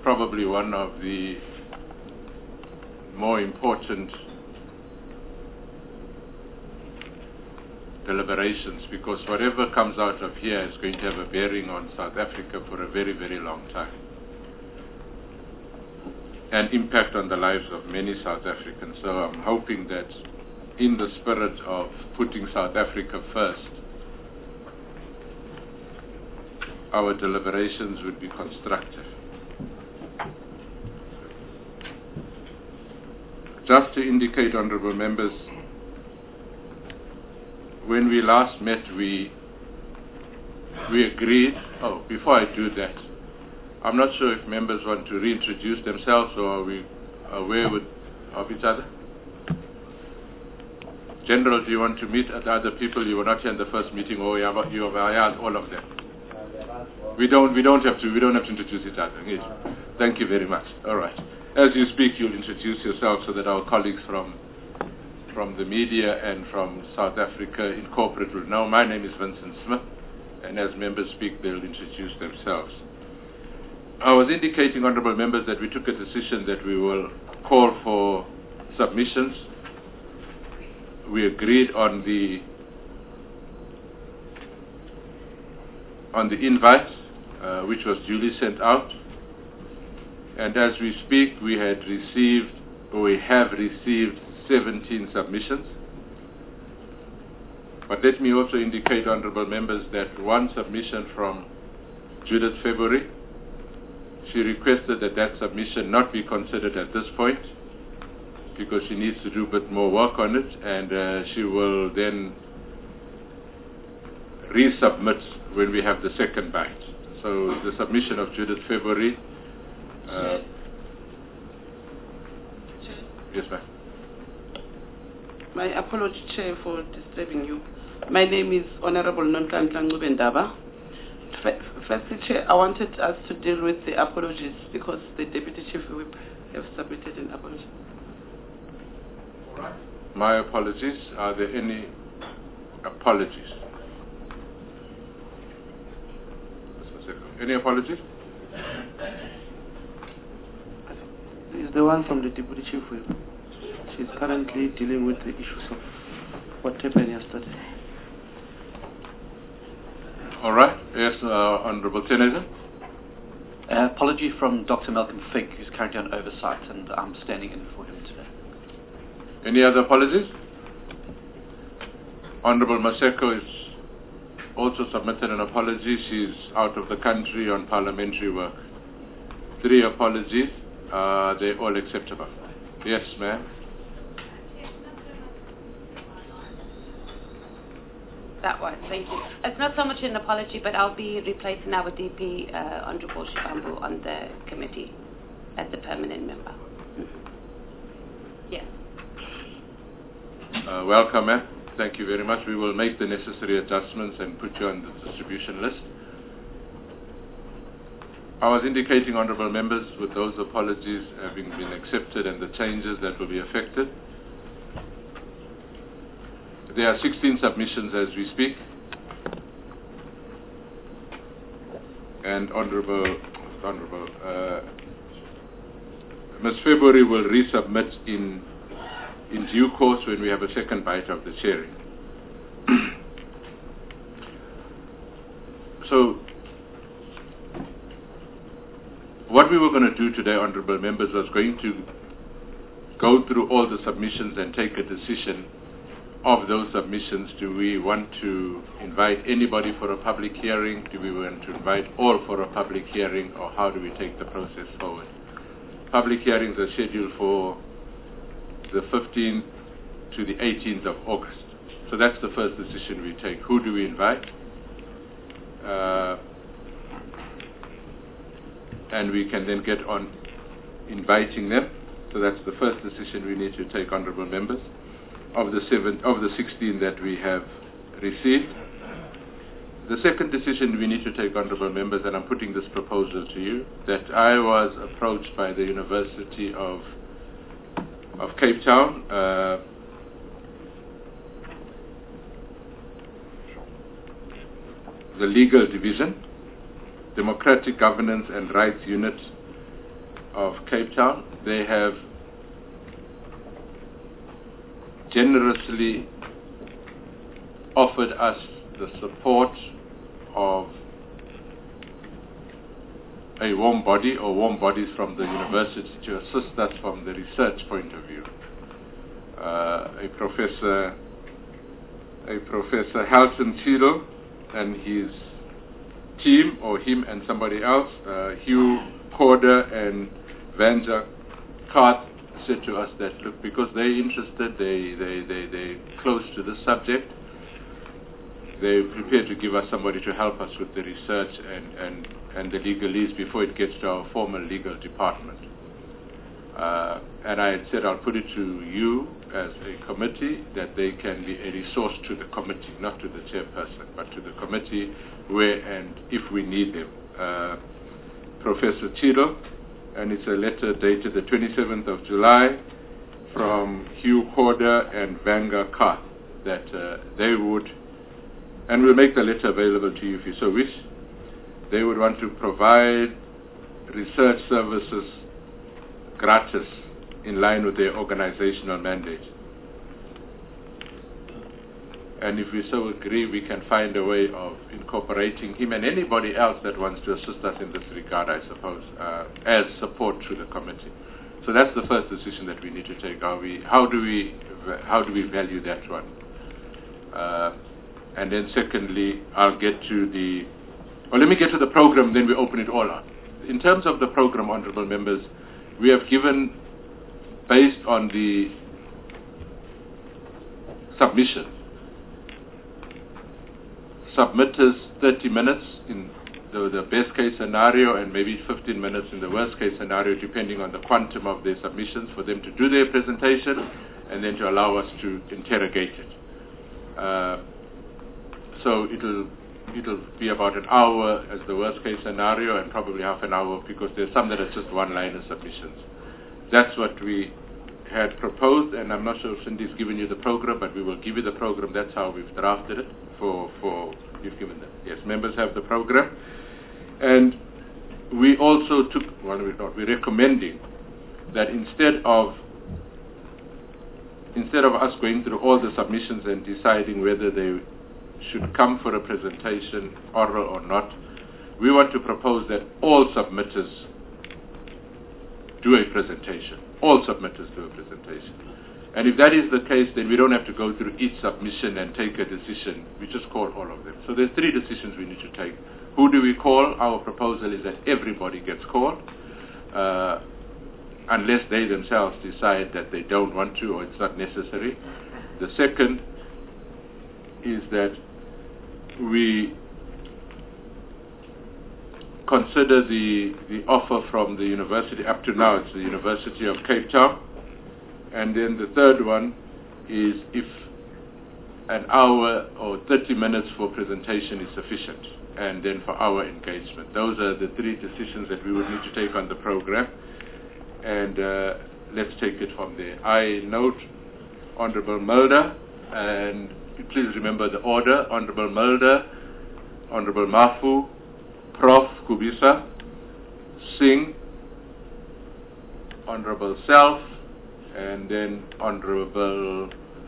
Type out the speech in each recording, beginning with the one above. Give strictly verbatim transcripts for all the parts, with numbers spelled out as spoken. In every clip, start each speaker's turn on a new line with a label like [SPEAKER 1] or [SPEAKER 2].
[SPEAKER 1] probably one of the more important deliberations, because whatever comes out of here is going to have a bearing on South Africa for a very, very long time, and impact on the lives of many South Africans. So I'm hoping that in the spirit of putting South Africa first, our deliberations would be constructive. Just to indicate, honourable members, when we last met, we we agreed. Oh, before I do that, I'm not sure if members want to reintroduce themselves, or are we aware with, of each other? General, do you want to meet other people? You were not here in the first meeting, or you have, you have hired all of them. We don't. We don't have to. We don't have to introduce each other. Yes. Thank you very much. All right. As you speak, you'll introduce yourself so that our colleagues from from the media and from South Africa in corporate will know. My name is Vincent Smith, and as members speak, they'll introduce themselves. I was indicating, honourable members, that we took a decision that we will call for submissions. We agreed on the on the invite, uh, which was duly sent out. And as we speak, we had received, or we have received, seventeen submissions. But let me also indicate, honourable members, that one submission from Judith February, she requested that that submission not be considered at this point, because she needs to do a bit more work on it, and uh, she will then resubmit when we have the second bite. So the submission of Judith February. Uh, yes, ma'am.
[SPEAKER 2] My apology, Chair, for disturbing you. My name is Honorable Nonhlanhla Ncubendaba. Firstly, Chair, I wanted us to deal with the apologies because the Deputy Chief Whip have submitted an apology.
[SPEAKER 1] All right. My apologies. Are there any apologies? Any apologies?
[SPEAKER 2] Is the one from the Deputy Chief Whip. She's currently dealing with the issues of what happened yesterday.
[SPEAKER 1] All right. Yes, uh, Honourable Senator.
[SPEAKER 3] Uh, apology from Doctor Malcolm Figg, who's currently on oversight, and I'm standing in for him today.
[SPEAKER 1] Any other apologies? Honourable Maseko is also submitted an apology. She's out of the country on parliamentary work. Three apologies. Uh, they're all acceptable. Yes, ma'am.
[SPEAKER 4] That one, thank you. It's not so much an apology, but I'll be replacing our D P, uh, Honourable Shivambu, on the committee as a permanent member. Mm-hmm. Yes.
[SPEAKER 1] Uh, welcome, ma'am. Thank you very much. We will make the necessary adjustments and put you on the distribution list. I was indicating, honourable members, with those apologies having been accepted and the changes that will be affected. There are sixteen submissions as we speak. And Honourable, Honourable, uh, Miz February will resubmit in in due course when we have a second bite of the chairing. So, what we were going to do today, honourable members, was going to go through all the submissions and take a decision of those submissions. Do we want to invite anybody for a public hearing? Do we want to invite all for a public hearing? Or how do we take the process forward? Public hearings are scheduled for the fifteenth to the eighteenth of August. So that's the first decision we take. Who do we invite? Uh, and we can then get on inviting them. So that's the first decision we need to take, honourable members, of the seven, of the sixteen that we have received. The second decision we need to take, honourable members, and I'm putting this proposal to you, that I was approached by the University of of Cape Town, uh, the Legal Division, Democratic Governance and Rights Unit, of Cape Town. They have generously offered us the support of a warm body or warm bodies from the university to assist us from the research point of view. Uh, a professor, a Professor Halton Tilo and his team, or him and somebody else, uh, Hugh Corder and Vanja Cart, said to us that, look, because they're interested, they, they, they, they're close to this subject, they're prepared to give us somebody to help us with the research and, and, and the legalese before it gets to our formal legal department. Uh, and I had said I'll put it to you as a committee that they can be a resource to the committee, not to the chairperson, but to the committee where and if we need them. Uh, Professor Tiro, and it's a letter dated the twenty-seventh of July from Hugh Corder and Vanga Kar, that uh, they would, and we'll make the letter available to you if you so wish, they would want to provide research services gratis in line with their organizational mandate. And if we so agree, we can find a way of incorporating him and anybody else that wants to assist us in this regard, I suppose, uh, as support to the committee. So that's the first decision that we need to take. Are we, how do we, how do we value that one? Uh, and then secondly, I'll get to the, well, let me get to the program, then we open it all up. In terms of the program, honorable members, we have given, based on the submission, submitters thirty minutes in the, the best case scenario and maybe fifteen minutes in the worst case scenario, depending on the quantum of their submissions, for them to do their presentation and then to allow us to interrogate it. Uh, so it'll it'll be about an hour as the worst case scenario and probably half an hour because there's some that are just one-liner submissions. That's what we had proposed, and I'm not sure if Cindy's given you the program, but we will give you the program. That's how we've drafted it for, for you've given them. Yes, members have the program. And we also took, well, we're not, we're recommending that instead of instead of us going through all the submissions and deciding whether they should come for a presentation, oral or not, we want to propose that all submitters do a presentation. All submitters do a presentation. And if that is the case, then we don't have to go through each submission and take a decision. We just call all of them. So there's three decisions we need to take. Who do we call? Our proposal is that everybody gets called, uh, unless they themselves decide that they don't want to or it's not necessary. The second is that we consider the, the offer from the university. Up to now, it's the University of Cape Town. And then the third one is if an hour or thirty minutes for presentation is sufficient, and then for our engagement. Those are the three decisions that we would need to take on the program. And uh, let's take it from there. I note Honorable Mulder, and please remember the order: Honorable Mulder, Honorable Mafu, Professor Kubisa, Singh, Honorable Self, and then Honorable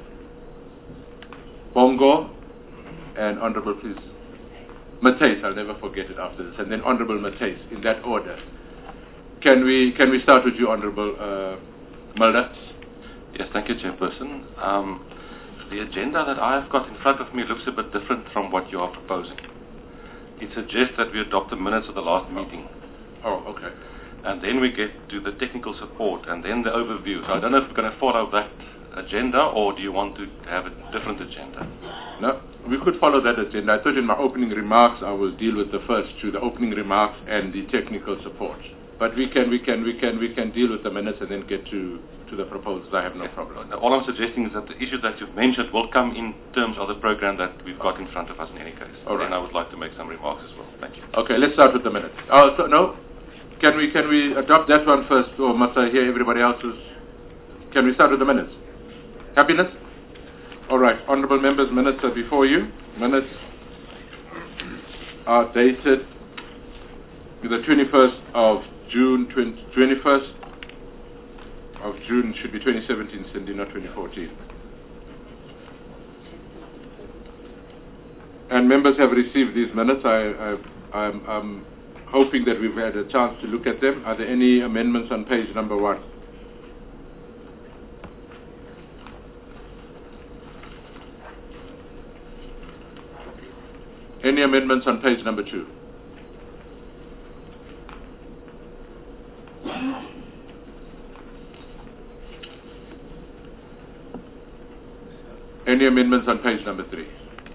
[SPEAKER 1] Bongo, and Honorable, please, Matthys, I'll never forget it after this, and then Honorable Matthys, in that order. Can we can we start with you, Honorable uh, Mulder?
[SPEAKER 5] Yes, thank you, Chairperson. Um, the agenda that I have got in front of me looks a bit different from what you are proposing. It suggests that we adopt the minutes of the last meeting.
[SPEAKER 1] Oh, okay.
[SPEAKER 5] And then we get to the technical support and then the overview. So I don't know if we're going to follow that agenda, or do you want to have a different agenda?
[SPEAKER 1] No, we could follow that agenda. I thought in my opening remarks I will deal with the first two, the opening remarks and the technical support. But we can, we can, we can, we can deal with the minutes and then get to, to the proposals. I have no problem.
[SPEAKER 5] All I'm suggesting is that the issues that you've mentioned will come in terms of the program that we've got in front of us in any case.
[SPEAKER 1] All right.
[SPEAKER 5] And I would like to make some remarks as well. Thank you.
[SPEAKER 1] Okay, let's start with the minutes. Oh, so, no? Can we, can we adopt that one first, or must I hear everybody else's? Can we start with the minutes? Happiness? All right, honorable members, minutes are before you. Minutes are dated the twenty-first of June twenty-first of June should be twenty seventeen, Cindy, not twenty fourteen. And members have received these minutes. I, I, I'm, I'm hoping that we've had a chance to look at them. Are there any amendments on page number one? Any amendments on page number two? Any amendments on page number three?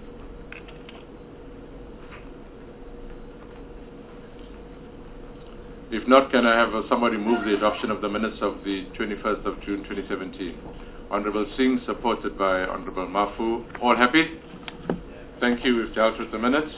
[SPEAKER 1] If not, can I have uh, somebody move the adoption of the minutes of the twenty-first of June twenty seventeen? Honorable Singh, supported by Honorable Mafu. All happy? Thank you. We've dealt with the minutes.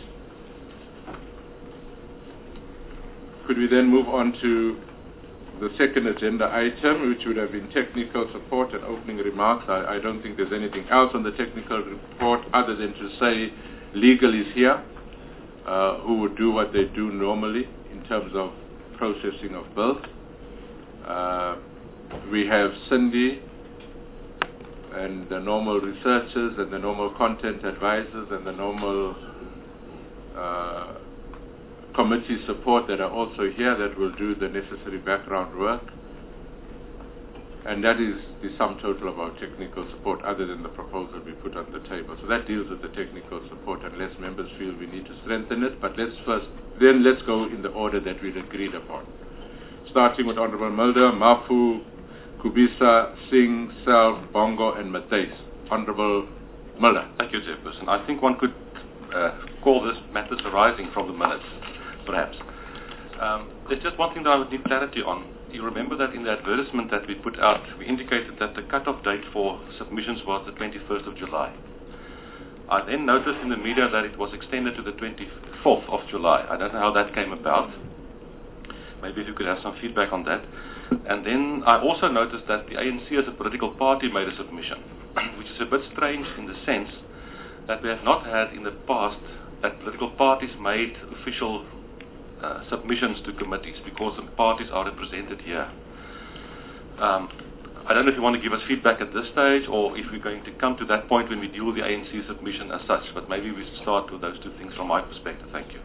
[SPEAKER 1] Could we then move on to the second agenda item, which would have been technical support and opening remarks? I, I don't think there's anything else on the technical report other than to say legal is here, uh, who would do what they do normally in terms of processing of bills. Uh, we have Cindy and the normal researchers and the normal content advisors and the normal uh, committee support that are also here that will do the necessary background work. And that is the sum total of our technical support other than the proposal we put on the table. So that deals with the technical support unless members feel we need to strengthen it. But let's first, then let's go in the order that we'd agreed upon. Starting with Honorable Mulder, Mafu, Kubisa, Singh, Self, Bongo and Matthys. Honorable Mulder.
[SPEAKER 5] Thank you, Chairperson. I think one could uh, call this matters arising from the minutes, perhaps. Um, there's just one thing that I would need clarity on. You remember that in the advertisement that we put out, we indicated that the cut-off date for submissions was the twenty-first of July. I then noticed in the media that it was extended to the twenty-fourth of July. I don't know how that came about. Maybe if you could have some feedback on that. And then I also noticed that the A N C as a political party made a submission, which is a bit strange in the sense that we have not had in the past that political parties made official Uh, submissions to committees because the parties are represented here. Um, I don't know if you want to give us feedback at this stage or if we're going to come to that point when we deal with the A N C submission as such, but maybe we should start with those two things from my perspective. Thank you.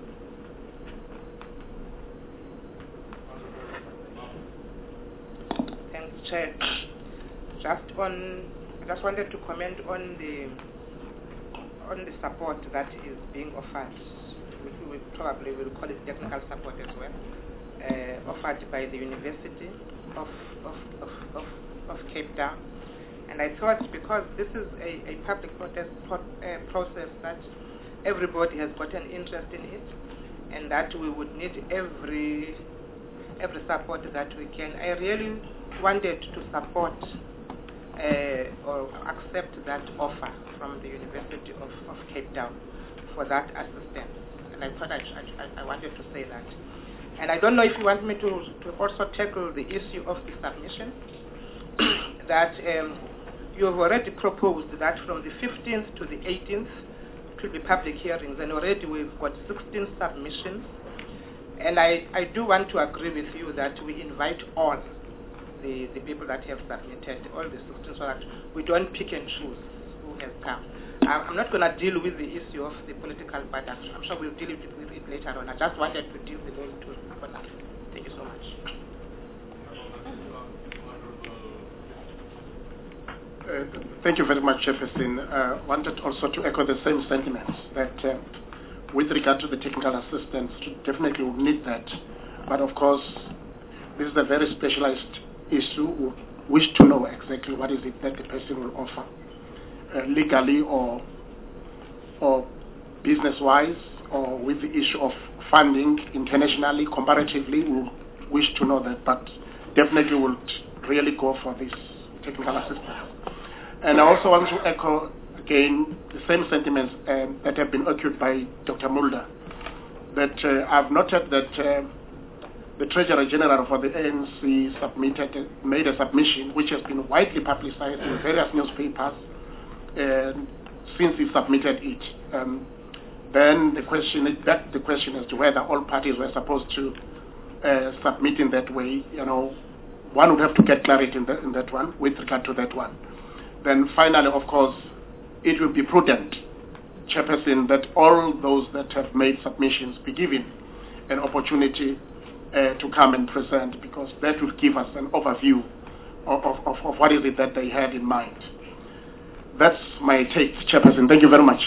[SPEAKER 6] Thanks, Chair. Just on, I just wanted to comment on the on the support that is being offered. Which we probably will call it technical support as well, uh, offered by the University of, of, of, of, of Cape Town. And I thought because this is a, a public protest pro, uh, process that everybody has got an interest in it, and that we would need every, every support that we can. I really wanted to support uh, or accept that offer from the University of, of Cape Town for that assistance. And I thought I, I, I wanted to say that. And I don't know if you want me to, to also tackle the issue of the submission, that um, you have already proposed that from the fifteenth to the eighteenth it will be public hearings, and already we've got sixteen submissions. And I, I do want to agree with you that we invite all the, the people that have submitted, all the sixteen, so that we don't pick and choose who has come. I'm not going to deal with the issue of the political party. I'm sure we'll deal with it later on. I just wanted to deal with those two for now. Thank you so much.
[SPEAKER 7] Uh, thank you very much, Chairperson. I uh, wanted also to echo the same sentiments that uh, with regard to the technical assistance, definitely we need that. But of course, this is a very specialized issue. We wish to know exactly what is it that the person will offer. Uh, legally or or business-wise, or with the issue of funding internationally, comparatively, we wish to know that, but definitely we'll really go for this technical assistance. And I also want to echo again the same sentiments um, that have been echoed by Doctor Mulder, that uh, I've noted that uh, the Treasurer General for the A N C submitted, made a submission which has been widely publicized in various newspapers Uh, since he submitted it. Um, then the question, it begs the question as to whether all parties were supposed to uh, submitting that way, you know, one would have to get clarity in, the, in that one, with regard to that one. Then finally, of course, it will be prudent, Chairperson, that all those that have made submissions be given an opportunity uh, to come and present, because that will give us an overview of, of, of what is it that they had in mind. That's my take, Chairperson. Thank you very much.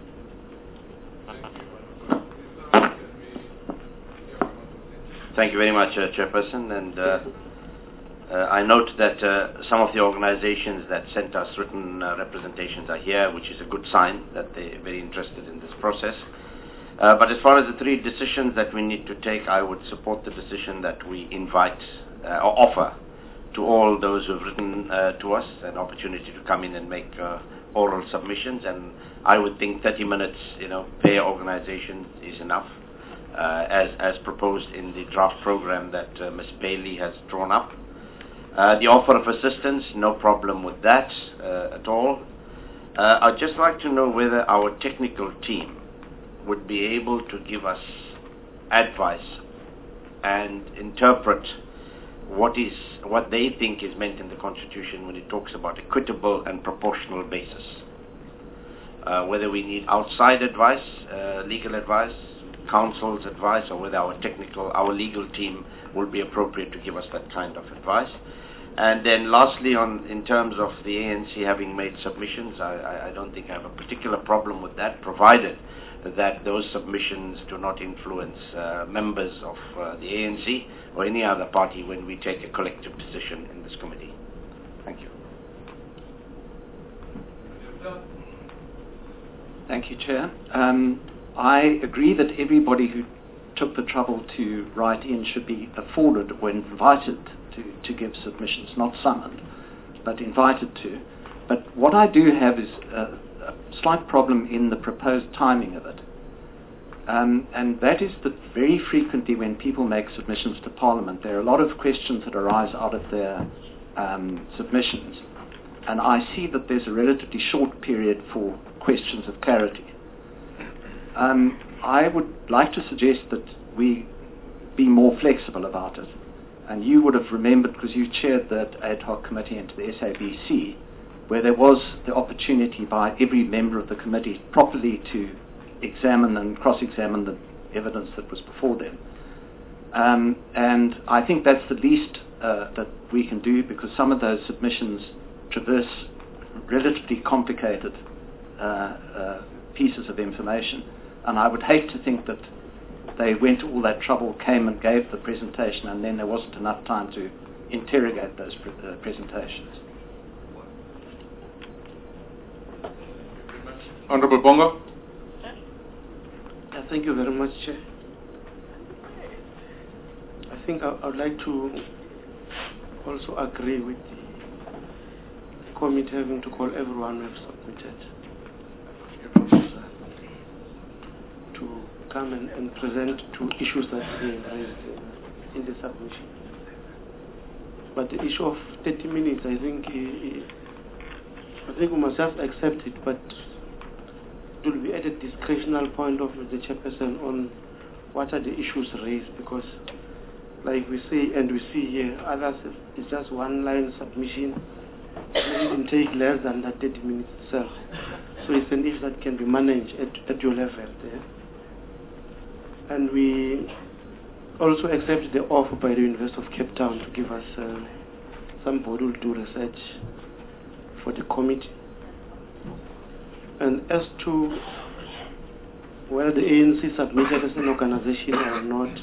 [SPEAKER 8] Thank you very much, uh, Chairperson. And uh, uh, I note that uh, some of the organizations that sent us written uh, representations are here, which is a good sign that they're very interested in this process. Uh, but as far as the three decisions that we need to take, I would support the decision that we invite uh, or offer to all those who have written uh, to us an opportunity to come in and make uh, oral submissions. And I would think thirty minutes, you know, per organization is enough. Uh, as, as proposed in the draft program that uh, Miz Bailey has drawn up. Uh, the offer of assistance, no problem with that uh, at all. Uh, I'd just like to know whether our technical team would be able to give us advice and interpret what is what they think is meant in the Constitution when it talks about equitable and proportional basis. Uh, whether we need outside advice, uh, legal advice, counsel's advice, or whether our technical, our legal team will be appropriate to give us that kind of advice. And then lastly, on in terms of the A N C having made submissions, I, I, I don't think I have a particular problem with that, provided that those submissions do not influence uh, members of uh, the A N C or any other party when we take a collective decision in this committee. Thank you.
[SPEAKER 3] Thank you, Chair. Um, I agree that everybody who took the trouble to write in should be afforded or invited to, to give submissions, not summoned, but invited to. But what I do have is a, a slight problem in the proposed timing of it. Um, and that is that very frequently when people make submissions to Parliament, there are a lot of questions that arise out of their um, submissions. And I see that there's a relatively short period for questions of clarity. Um, I would like to suggest that we be more flexible about it. And you would have remembered, because you chaired that ad hoc committee into the S A B C, where there was the opportunity by every member of the committee properly to examine and cross-examine the evidence that was before them. Um, and I think that's the least uh, that we can do, because some of those submissions traverse relatively complicated uh, uh, pieces of information. And I would hate to think that they went to all that trouble, came and gave the presentation, and then there wasn't enough time to interrogate those pre uh, presentations.
[SPEAKER 1] Honorable Bongo.
[SPEAKER 9] Yeah, thank you very much, Chair. I think I, I would like to also agree with the committee having to call everyone who have submitted to come and, and present two issues that are being raised in, in the submission. But the issue of thirty minutes, I think, I think we must just accept it, but it will be at a discretional point of the chairperson on what are the issues raised, because like we say and we see here, others, it's just one line submission. It can take less than that thirty minutes itself. So it's an issue that can be managed at, at your level there. And we also accept the offer by the University of Cape Town to give us uh, some body will do research for the committee. And as to whether the A N C submitted as an organization or not,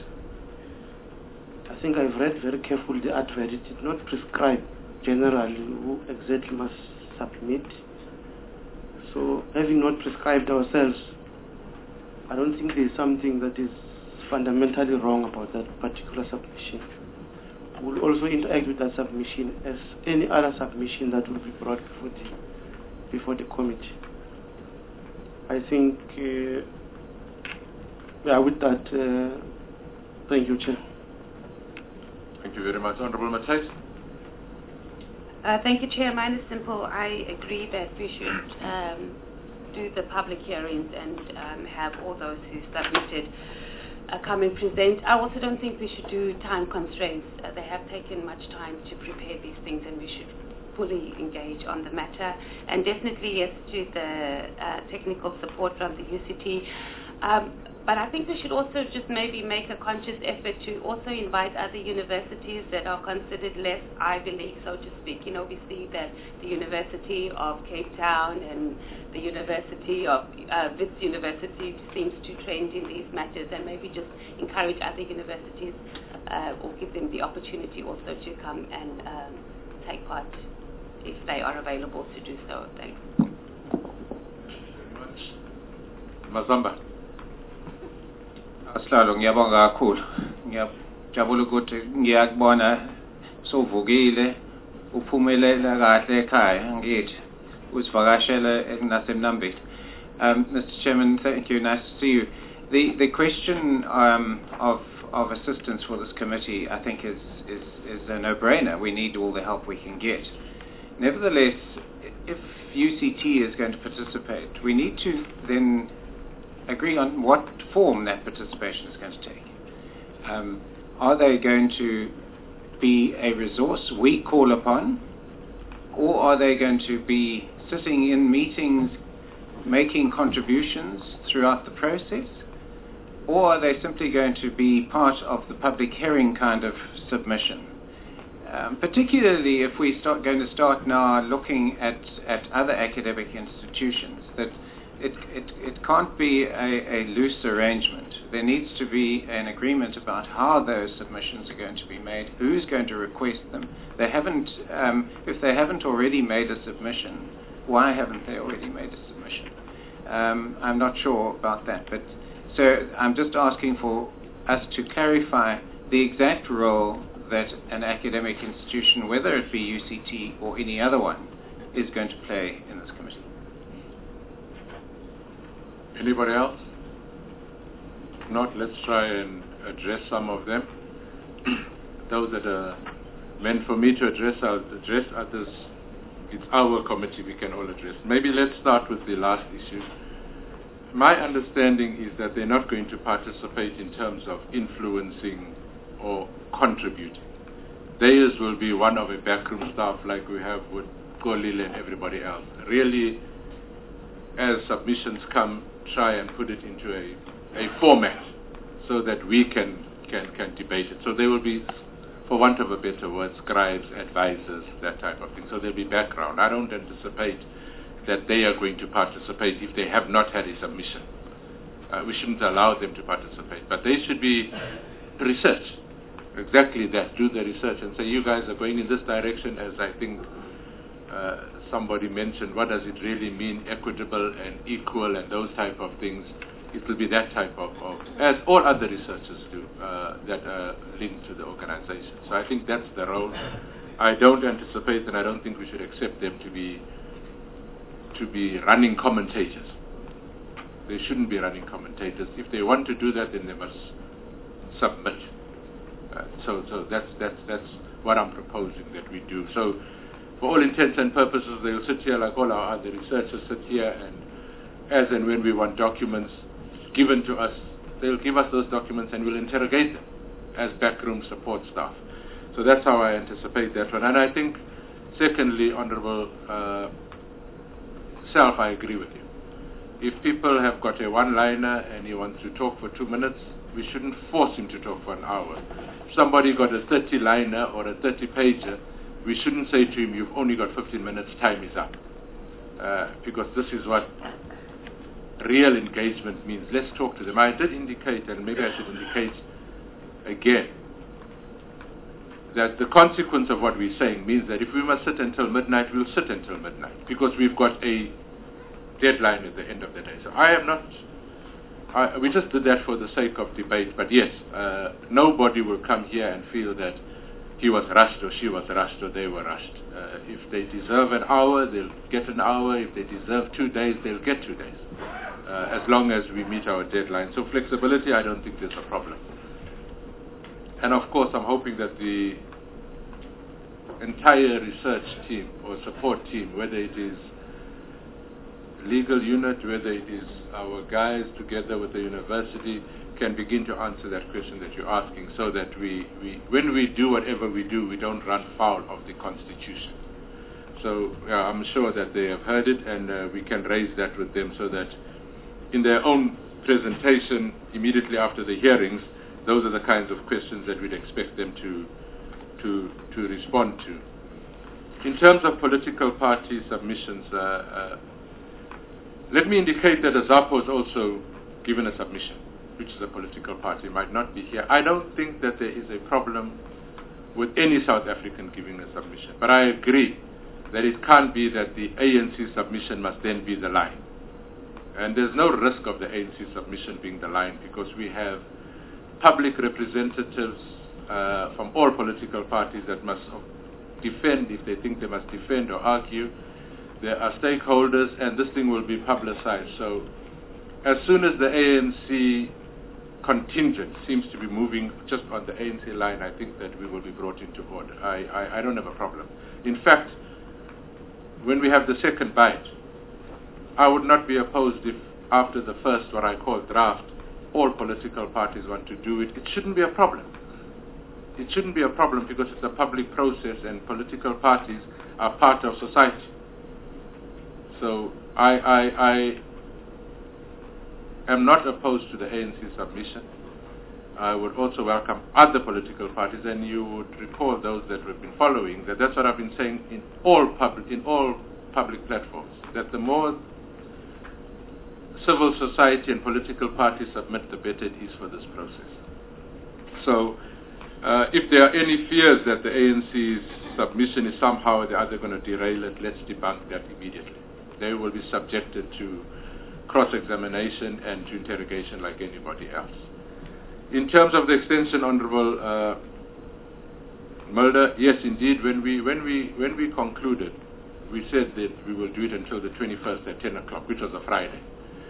[SPEAKER 9] I think I've read very carefully the advert. It did not prescribe generally who exactly must submit. So having not prescribed ourselves, I don't think there is something that is fundamentally wrong about that particular submission. We will also interact with that submission as any other submission that will be brought before the, before the committee. I think, uh, yeah, with that, uh, thank you, Chair.
[SPEAKER 1] Thank you very much. Honorable Matthias.
[SPEAKER 4] Uh, thank you, Chair. Mine is simple. I agree that we should um, do the public hearings and um, have all those who submitted uh, come and present. I also don't think we should do time constraints. Uh, they have taken much time to prepare these things, and we should fully engage on the matter. And definitely yes to the uh, technical support from the U C T. Um, But I think we should also just maybe make a conscious effort to also invite other universities that are considered less Ivy League, so to speak. You know, we see that the University of Cape Town and the University of, uh, Wits University seems to trend in these matters, and maybe just encourage other universities uh, or give them the opportunity also to come and um, take part if they are available to do so. Thanks.
[SPEAKER 1] Mazamba.
[SPEAKER 10] Asihlalo ngiyabonga kakhulu. Ngiyajabula ukuthi ngiyakubona sovukile uphumelela kahle ekhaya ngithi usivakashele nasemnambeni. Um, Mister Chairman, thank you. Nice to see you. The the question um, of of assistance for this committee, I think, is is is a no-brainer. We need all the help we can get. Nevertheless, if U C T is going to participate, we need to then agree on what form that participation is going to take. Um, are they going to be a resource we call upon, or are they going to be sitting in meetings, making contributions throughout the process, or are they simply going to be part of the public hearing kind of submission? Um, particularly if we start going to start now looking at, at other academic institutions, that It, it, it can't be a, a loose arrangement. There needs to be an agreement about how those submissions are going to be made, who's going to request them. They haven't, um, if they haven't already made a submission, why haven't they already made a submission? Um, I'm not sure about that, but so I'm just asking for us to clarify the exact role that an academic institution, whether it be U C T or any other one, is going to play in this committee.
[SPEAKER 1] Anybody else? If not, let's try and address some of them. Those that are meant for me to address, I'll address. Others, it's our committee, we can all address. Maybe let's start with the last issue. My understanding is that they're not going to participate in terms of influencing or contributing. Theirs will be one of a backroom staff like we have with Kolile and everybody else. Really, as submissions come, try and put it into a, a format so that we can, can, can debate it. So there will be, for want of a better word, scribes, advisors, that type of thing. So there'll be background. I don't anticipate that they are going to participate if they have not had a submission. Uh, we shouldn't allow them to participate. But they should be research. Exactly that. Do the research and say, you guys are going in this direction, as I think uh, somebody mentioned, what does it really mean, equitable and equal and those type of things. It will be that type of, of as all other researchers do, uh, that are linked to the organization. So I think that's the role. I don't anticipate and I don't think we should accept them to be to be running commentators. They shouldn't be running commentators. If they want to do that, then they must submit. Uh, so so that's, that's, that's what I'm proposing that we do. So for all intents and purposes, they'll sit here like all our other researchers sit here, and as and when we want documents given to us, they'll give us those documents and we'll interrogate them as backroom support staff. So that's how I anticipate that one. And I think, secondly, Honorable uh, Self, I agree with you. If people have got a one-liner and he wants to talk for two minutes, we shouldn't force him to talk for an hour. If somebody got a thirty-liner or a thirty-pager, we shouldn't say to him, you've only got fifteen minutes, time is up. Uh, because this is what real engagement means. Let's talk to them. I did indicate, and maybe I should indicate again, that the consequence of what we're saying means that if we must sit until midnight, we'll sit until midnight, because we've got a deadline at the end of the day. So I am not, I, we just did that for the sake of debate, but yes, uh, nobody will come here and feel that he was rushed or she was rushed or they were rushed. Uh, if they deserve an hour, they'll get an hour. If they deserve two days, they'll get two days, uh, as long as we meet our deadline. So flexibility, I don't think there's a problem. And of course, I'm hoping that the entire research team or support team, whether it is legal unit, whether it is our guys together with the university, can begin to answer that question that you're asking, so that we, we when we do whatever we do, we don't run foul of the Constitution. So uh, I'm sure that they have heard it, and uh, we can raise that with them so that in their own presentation immediately after the hearings, those are the kinds of questions that we'd expect them to, to, to respond to. In terms of political party submissions, uh, uh, let me indicate that AZAPO has also given a submission, which is a political party, might not be here. I don't think that there is a problem with any South African giving a submission, but I agree that it can't be that the A N C submission must then be the line. And there's no risk of the A N C submission being the line, because we have public representatives uh, from all political parties that must defend if they think they must defend or argue. There are stakeholders, and this thing will be publicized. So as soon as the A N C contingent seems to be moving just on the A N C line, I think that we will be brought into order. I, I, I don't have a problem. In fact, when we have the second bite, I would not be opposed if after the first, what I call draft, all political parties want to do it. It shouldn't be a problem. It shouldn't be a problem, because it's a public process and political parties are part of society. So I, I, I am not opposed to the A N C submission. I would also welcome other political parties, and you would recall, those that have been following, that that's what I've been saying in all public, in all public platforms, that the more civil society and political parties submit, the better it is for this process. So uh, if there are any fears that the A N C's submission is somehow or the other going to derail it, let's debunk that immediately. They will be subjected to cross-examination and to interrogation like anybody else. In terms of the extension, Honorable uh, Mulder, yes, indeed, when we, when, we, when we concluded, we said that we will do it until the twenty-first at ten o'clock, which was a Friday.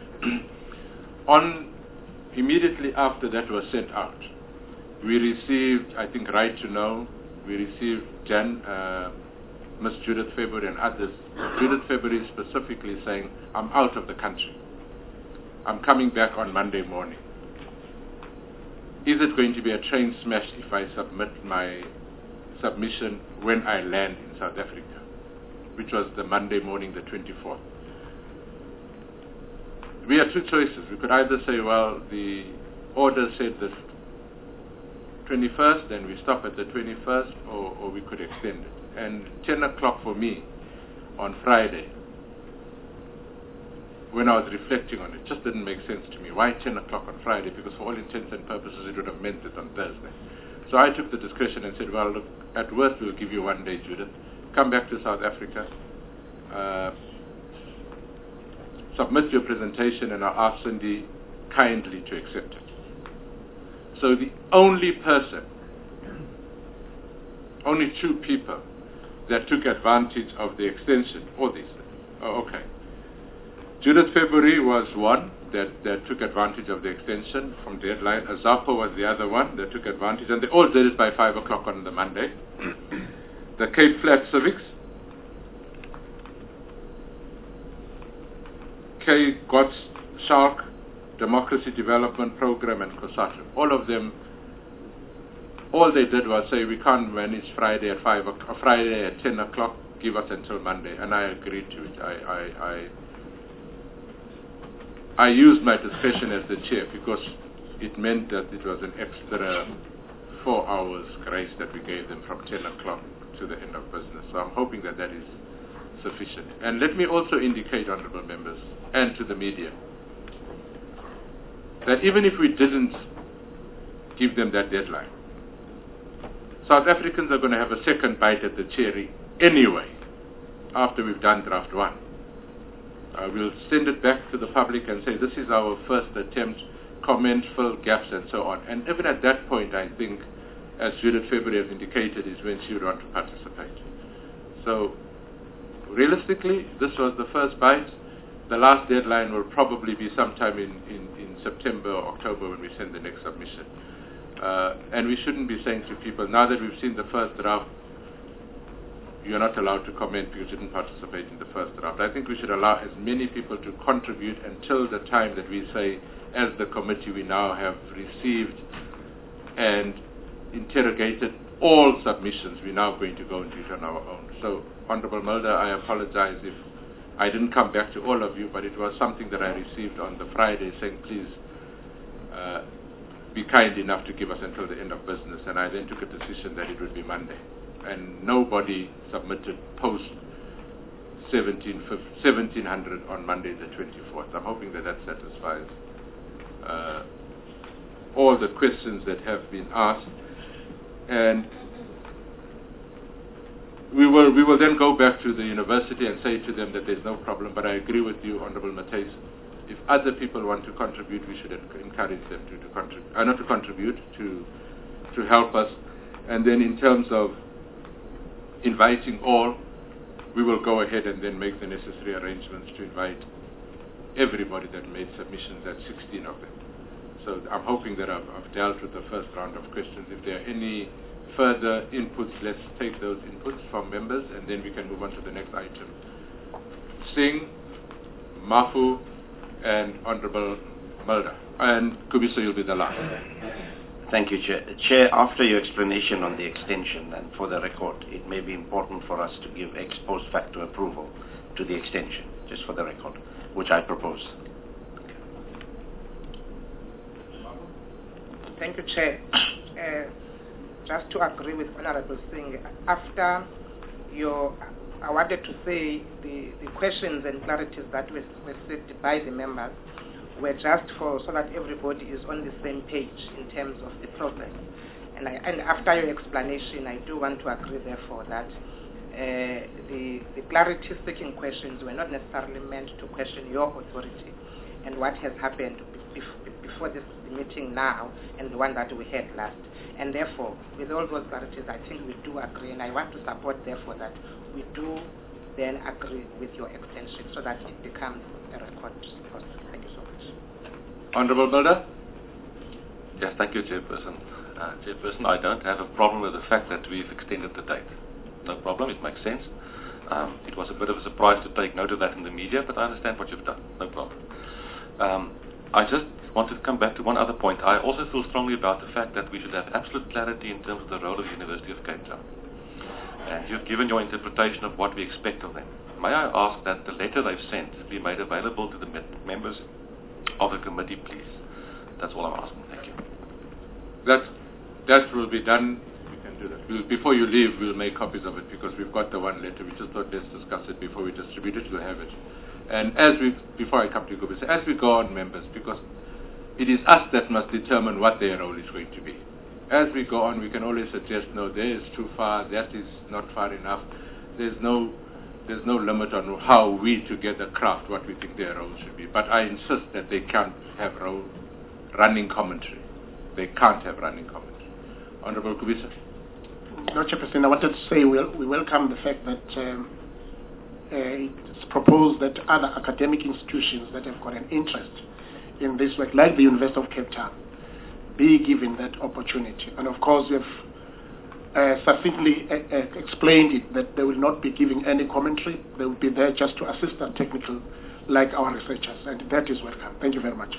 [SPEAKER 1] On immediately after that was sent out, we received, I think, Right to Know, we received Jan, uh, Miss Judith February and others, Judith February specifically saying, I'm out of the country. I'm coming back on Monday morning. Is it going to be a train smash if I submit my submission when I land in South Africa, which was the Monday morning, the twenty-fourth? We had two choices. We could either say, well, the order said the twenty-first, and we stop at the twenty-first, or, or we could extend it. And ten o'clock for me on Friday, when I was reflecting on it, just didn't make sense to me. Why ten o'clock on Friday? Because for all intents and purposes, it would have meant it on Thursday. So I took the discretion and said, well, look, at worst, we'll give you one day, Judith. Come back to South Africa. Uh, submit your presentation, and I'll ask Cindy kindly to accept it. So the only person, only two people that took advantage of the extension, all these things. Oh, okay. Judith February was one that, that took advantage of the extension from deadline. AZAPO was the other one that took advantage, and they all did it by five o'clock on the Monday. The Cape Flat Civics, K. Gottschalk Democracy Development Program, and COSATU. All of them, all they did was say, we can't manage Friday at five o'clock, Friday at ten o'clock, give us until Monday, and I agreed to it. I, I, I, I used my discretion as the chair because it meant that it was an extra four hours grace that we gave them from ten o'clock to the end of business. So I'm hoping that that is sufficient. And let me also indicate, honorable members, and to the media, that even if we didn't give them that deadline, South Africans are going to have a second bite at the cherry anyway, after we've done draft one. Uh, we'll send it back to the public and say, this is our first attempt, comment, fill gaps, and so on. And even at that point, I think, as Judith February has indicated, is when she would want to participate. So, realistically, this was the first bite. The last deadline will probably be sometime in, in, in September or October when we send the next submission. Uh, and we shouldn't be saying to people, now that we've seen the first draft, you're not allowed to comment because you didn't participate in the first draft. I think we should allow as many people to contribute until the time that we say as the committee, we now have received and interrogated all submissions. We're now going to go and do it on our own. So, Honorable Mulder, I apologize if I didn't come back to all of you, but it was something that I received on the Friday saying, please uh, be kind enough to give us until the end of business. And I then took a decision that it would be Monday. And nobody submitted post seventeen hundred on Monday the twenty-fourth. I'm hoping that that satisfies uh, all the questions that have been asked. And we will we will then go back to the university and say to them that there's no problem. But I agree with you, Honorable Matthies. If other people want to contribute, we should encourage them to, to contribute, uh, not to contribute, to to help us. And then in terms of inviting all, we will go ahead and then make the necessary arrangements to invite everybody that made submissions, at sixteen of them. So I'm hoping that I've, I've dealt with the first round of questions. If there are any further inputs, let's take those inputs from members, and then we can move on to the next item. Singh, Mafu, and Honorable Mulder. And Kubiso, you'll be the last.
[SPEAKER 8] Thank you, Chair. Chair, after your explanation on the extension, and for the record, it may be important for us to give ex post facto approval to the extension, just for the record, which I propose.
[SPEAKER 6] Thank you, Chair. Uh, just to agree with Honorable Singh, after your, I wanted to say the, the questions and clarities that were, were set by the members were just for so that everybody is on the same page in terms of the progress. And, I, and after your explanation, I do want to agree, therefore, that uh, the, the clarity-seeking questions were not necessarily meant to question your authority and what has happened before this meeting now and the one that we had last. And therefore, with all those clarities, I think we do agree, and I want to support, therefore, that we do then agree with your extension so that it becomes a record process. Thank you so much.
[SPEAKER 1] Honorable Mulder?
[SPEAKER 5] Yes, thank you, Chairperson. Uh, Chairperson, I don't have a problem with the fact that we've extended the date. No problem, it makes sense. Um, it was a bit of a surprise to take note of that in the media, but I understand what you've done. No problem. Um, I just wanted to come back to one other point. I also feel strongly about the fact that we should have absolute clarity in terms of the role of the University of Cape Town. And you've given your interpretation of what we expect of them. May I ask that the letter they've sent be made available to the members of the committee, please? That's all I'm asking. Thank you.
[SPEAKER 1] That, that will be done. We can do that. We'll, before you leave, we'll make copies of it because we've got the one letter. We just thought let's discuss it before we distribute it. We'll have it. And as we, before I come to you, as we go on, members, because it is us that must determine what their role is going to be. As we go on, we can always suggest, no, there is too far, that is not far enough. There's no, there's no limit on how we together craft what we think their role should be. But I insist that they can't have role, running commentary. They can't have running commentary. Honorable Kubiso.
[SPEAKER 7] No, Chairperson, I wanted to say we, we welcome the fact that um, uh, it's proposed that other academic institutions that have got an interest in this work, like the University of Cape Town, be given that opportunity. And of course, we have uh, succinctly uh, uh, explained it that they will not be giving any commentary. They will be there just to assist our technical, like our researchers, and that is welcome. Thank you very much.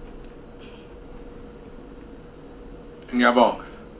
[SPEAKER 1] Ngiyabonga.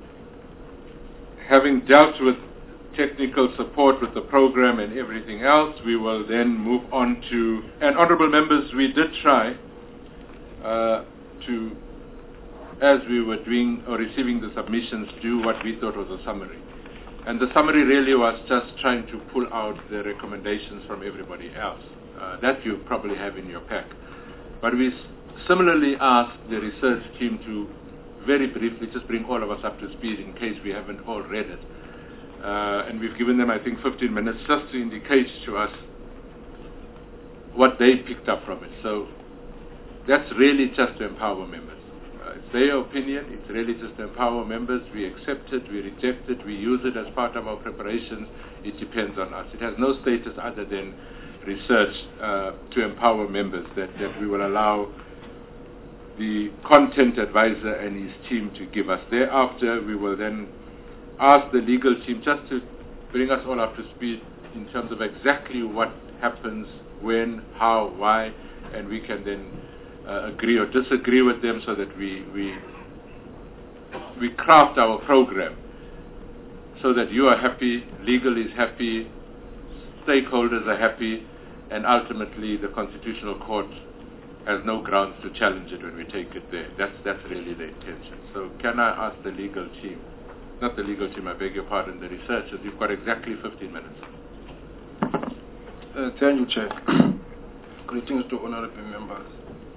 [SPEAKER 1] Having dealt with technical support with the program and everything else, we will then move on to, and honorable members, we did try uh, to, as we were doing or receiving the submissions, do what we thought was a summary. And the summary really was just trying to pull out the recommendations from everybody else. Uh, that you probably have in your pack. But we s- similarly asked the research team to very briefly just bring all of us up to speed in case we haven't all read it. Uh, and we've given them, I think, fifteen minutes just to indicate to us what they picked up from it. So that's really just to empower members. Uh, it's their opinion. It's really just to empower members. We accept it, we reject it, we use it as part of our preparations. It depends on us. It has no status other than research uh, to empower members, that, that we will allow the content advisor and his team to give us. Thereafter, we will then ask the legal team just to bring us all up to speed in terms of exactly what happens, when, how, why, and we can then uh, agree or disagree with them, so that we we we craft our program so that you are happy, legal is happy, stakeholders are happy, and ultimately the Constitutional Court has no grounds to challenge it when we take it there. That's that's really the intention. So can I ask the legal team, not the legal team, I beg your pardon, the researchers, you've got exactly fifteen minutes.
[SPEAKER 11] Uh, thank you, Chair. Greetings to honorable members.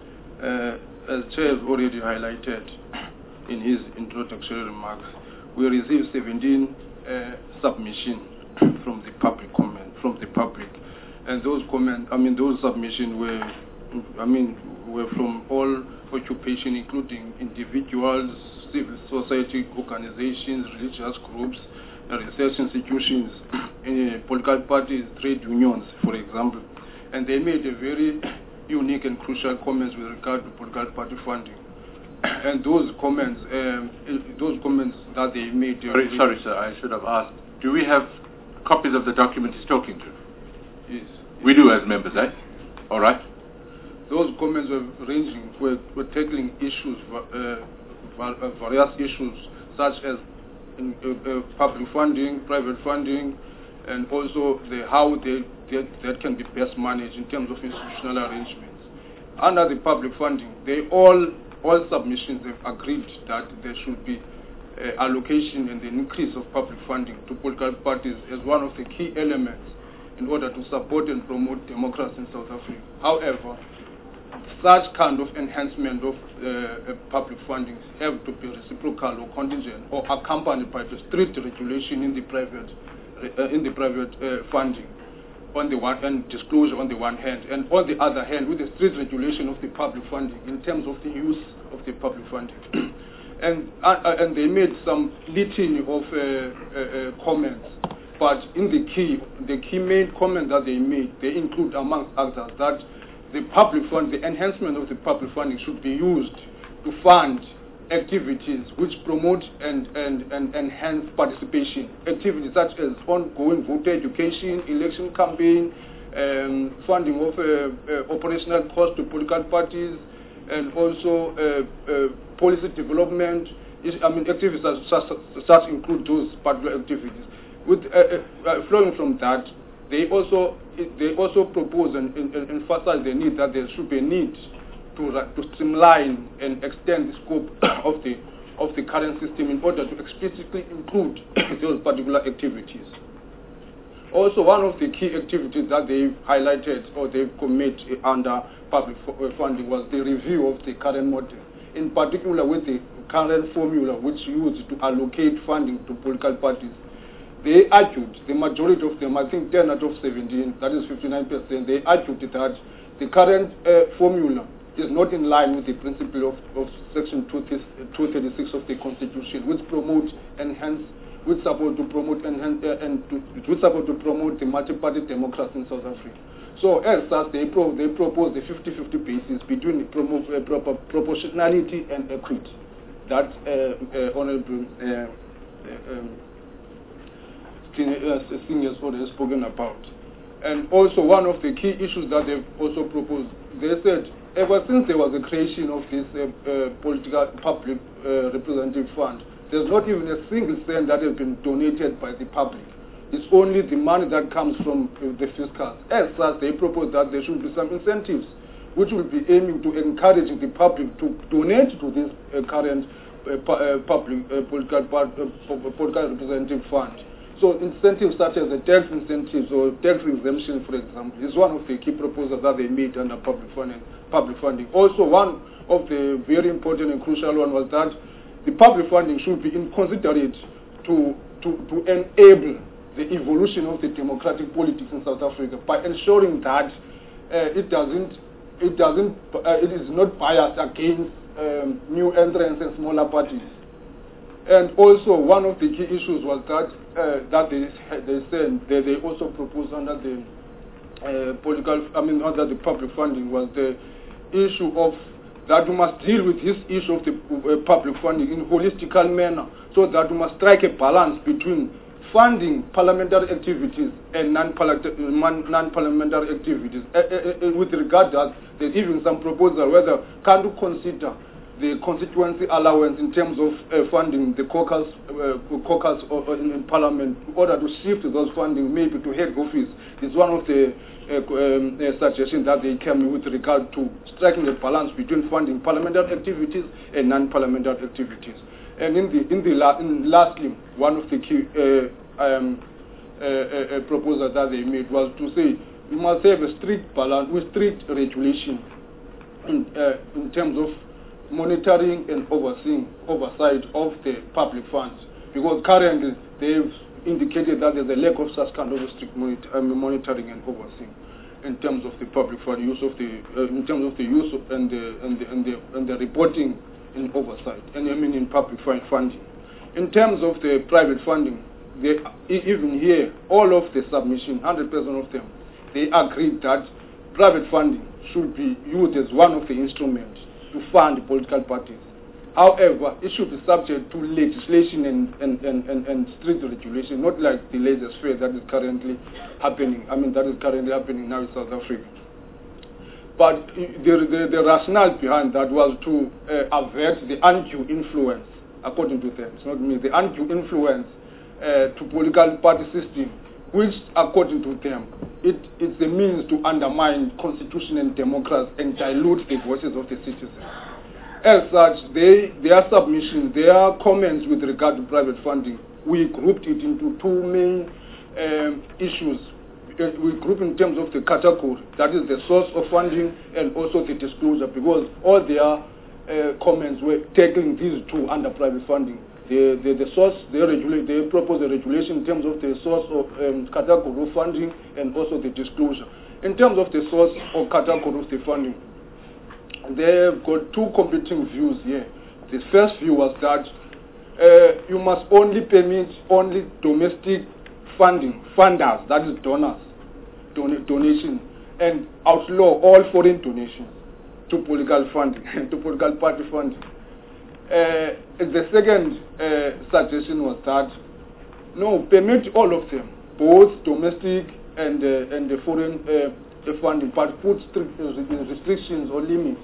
[SPEAKER 11] Uh, as Chair has already highlighted in his introductory remarks, we received seventeen uh, submissions from the public comment, from the public, and those comment, I mean, those submissions were, I mean, were from all occupation, including individuals, civil society organizations, religious groups, research institutions, uh, political parties, trade unions, for example. And they made a very unique and crucial comments with regard to political party funding. And those comments, um, those comments that they made...
[SPEAKER 1] Sorry, sorry, sir, I should have asked. Do we have copies of the document he's talking to?
[SPEAKER 11] Yes.
[SPEAKER 1] We do as members, eh? All right.
[SPEAKER 11] Those comments were ranging, were, were tackling issues, uh, various issues, such as in, uh, uh, public funding, private funding, and also the how they, they, that can be best managed in terms of institutional arrangements. Under the public funding, they all, all submissions have agreed that there should be uh, allocation and the increase of public funding to political parties as one of the key elements in order to support and promote democracy in South Africa. However, such kind of enhancement of uh, uh, public funding have to be reciprocal or contingent or accompanied by the strict regulation in the private uh, in the private uh, funding on the one and disclosure on the one hand, and on the other hand with the strict regulation of the public funding in terms of the use of the public funding. and uh, and they made some litany of uh, uh, uh, comments, but in the key the key main comment that they made, they include amongst others that the public fund, the enhancement of the public funding should be used to fund activities which promote and, and, and enhance participation. Activities such as ongoing voter education, election campaign, um, funding of uh, uh, operational costs to political parties, and also uh, uh, policy development. I mean, activities such, such, such include those particular activities. With uh, uh, flowing from that, they also they also propose and, and, and emphasize the need that there should be a need to, to streamline and extend the scope of the of the current system in order to explicitly include those particular activities. Also, one of the key activities that they've highlighted or they've committed under public funding was the review of the current model, in particular with the current formula which used to allocate funding to political parties. They argued, the majority of them, I think ten out of seventeen, that is fifty-nine percent, they argued that the current uh, formula is not in line with the principle of, of Section two thirty-six of the Constitution, which promotes enhance, which support to promote enhance, uh, and to, which support to promote the multi-party democracy in South Africa. So as such, they, pro, they propose the fifty-fifty basis between promo, uh, proper proportionality and equity. That uh, uh, honorable uh, uh, um, seniors already spoken about. And also one of the key issues that they've also proposed, they said ever since there was a creation of this uh, uh, political public uh, representative fund, there's not even a single cent that has been donated by the public. It's only the money that comes from uh, the fiscals. As such, they propose that there should be some incentives which will be aiming to encourage the public to donate to this uh, current uh, pu uh, public uh, political, uh, political representative fund. So incentives such as the tax incentives or tax exemption, for example, is one of the key proposals that they made under public funding. Public funding. Also, one of the very important and crucial one was that the public funding should be inconsiderate to to to enable the evolution of the democratic politics in South Africa by ensuring that uh, it doesn't it doesn't uh, it is not biased against um, new entrants and smaller parties. And also, one of the key issues was that uh, that they they said they, they also proposed under the uh, political, I mean under the public funding, was the issue of that we must deal with this issue of the uh, public funding in a holistical manner, so that we must strike a balance between funding parliamentary activities and non-parliamentary activities. Uh, uh, uh, with regard to that, there's even some proposal whether can you consider the constituency allowance in terms of uh, funding the caucus, uh, caucus or, or in, in Parliament in order to shift those funding maybe to head office. It's one of the uh, um, uh, suggestions that they came with regard to striking a balance between funding parliamentary activities and non-parliamentary activities. And in the in the la in lastly, one of the key uh, um, uh, uh, proposals that they made was to say we must have a strict balance with strict regulation in uh, in terms of monitoring and overseeing oversight of the public funds, because currently they've indicated that there's a lack of such kind of strict monitor, um, monitoring and overseeing in terms of the public fund use of the uh, in terms of the use of, and the and the and the, and the reporting and oversight, and I mean in public fund funding. In terms of the private funding, they even here all of the submission, one hundred percent of them, they agreed that private funding should be used as one of the instruments to fund political parties. However, it should be subject to legislation and, and, and, and, and strict regulation, not like the laissez-faire that is currently happening. I mean, that is currently happening now in South Africa. But the, the, the rationale behind that was to uh, avert the undue influence, according to them, it's not me, the undue influence uh, to political party system, which, according to them, it, it's a means to undermine constitution and democracy and dilute the voices of the citizens. As such, they, their submissions, their comments with regard to private funding, we grouped it into two main um, issues. We group in terms of the category, that is the source of funding and also the disclosure, because all their uh, comments were tackling these two under private funding. The, the, the source, they, regulate, they propose a regulation in terms of the source of um, category of funding and also the disclosure. In terms of the source or category of the funding, they've got two competing views here. The first view was that uh, you must only permit only domestic funding, funders, that is donors, don donation, and outlaw all foreign donations to political funding, to political party funding. Uh, the second uh, suggestion was that no, permit all of them, both domestic and uh, and the foreign uh, the funding, but put strict restrictions or limits.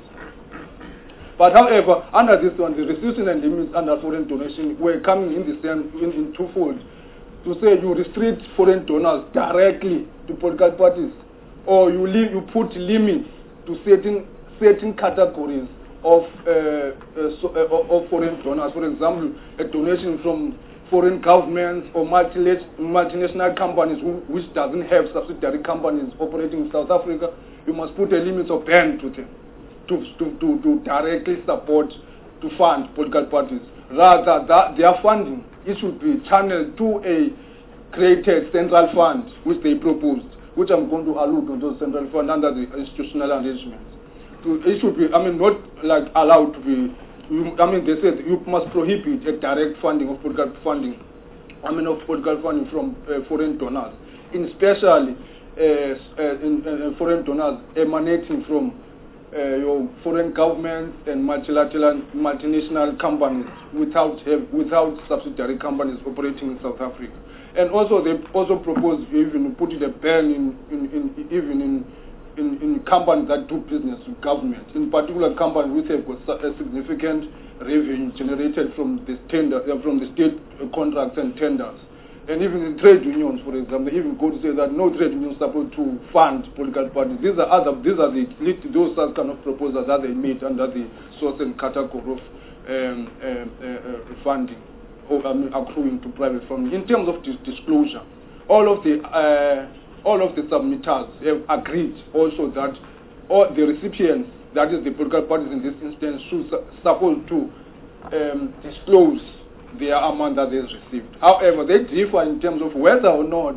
[SPEAKER 11] But however, under this one, the restrictions and limits under foreign donation were coming in the same in, in twofold. To say you restrict foreign donors directly to political parties, or you li you put limits to certain certain categories of uh, uh, so, uh, of foreign donors. For example, a donation from foreign governments or multinational companies who, which doesn't have subsidiary companies operating in South Africa, you must put a limit of ban to them to, to, to, to directly support, to fund political parties. Rather, that their funding, it should be channeled to a created central fund, which they proposed, which I'm going to allude to those central fund under the institutional arrangements. To, it should be, I mean, not like allowed to be, you, I mean, they said you must prohibit a direct funding of political funding, I mean, of political funding from uh, foreign donors, in especially uh, uh, in, uh, foreign donors emanating from uh, your foreign governments and multilateral, multinational companies without have, without subsidiary companies operating in South Africa. And also, they also proposed even putting a ban in, in, in even in In, in companies that do business with government, in particular companies which have got a significant revenue generated from the tender, uh, from the state uh, contracts and tenders, and even in trade unions, for example, they even go to say that no trade union is supposed to fund political parties. These are other, these are the those kind of proposals that they made under the source and category of um, uh, uh, funding, or I mean, accruing to private funding. In terms of dis disclosure, all of the uh, all of the submitters have agreed also that all the recipients, that is the political parties in this instance, should su supposed to um, disclose their amount that they received. However, they differ in terms of whether or not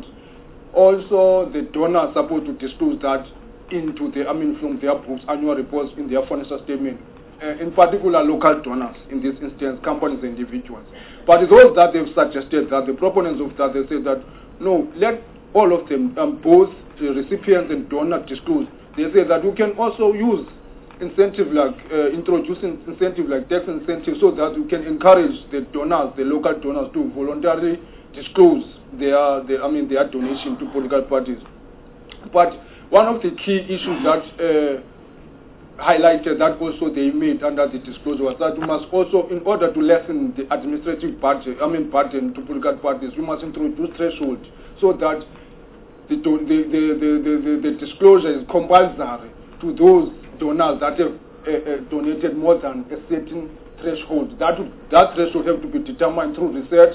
[SPEAKER 11] also the donors are supposed to disclose that into the, I mean, from their books, annual reports in their financial statement. Uh, in particular, local donors, in this instance, companies and individuals. But those that they've suggested, that the proponents of that, they say that, no, let all of them, um, both the recipients and donors disclose. They say that we can also use incentive like, uh, introducing incentive like tax incentives so that we can encourage the donors, the local donors to voluntarily disclose their, their, I mean, their donation to political parties. But one of the key issues that uh, highlighted that also they made under the disclosure was that we must also, in order to lessen the administrative burden, I mean burden to political parties, we must introduce threshold so that the, the, the, the, the, the disclosure is compulsory to those donors that have uh, uh, donated more than a certain threshold. That would, that threshold have to be determined through research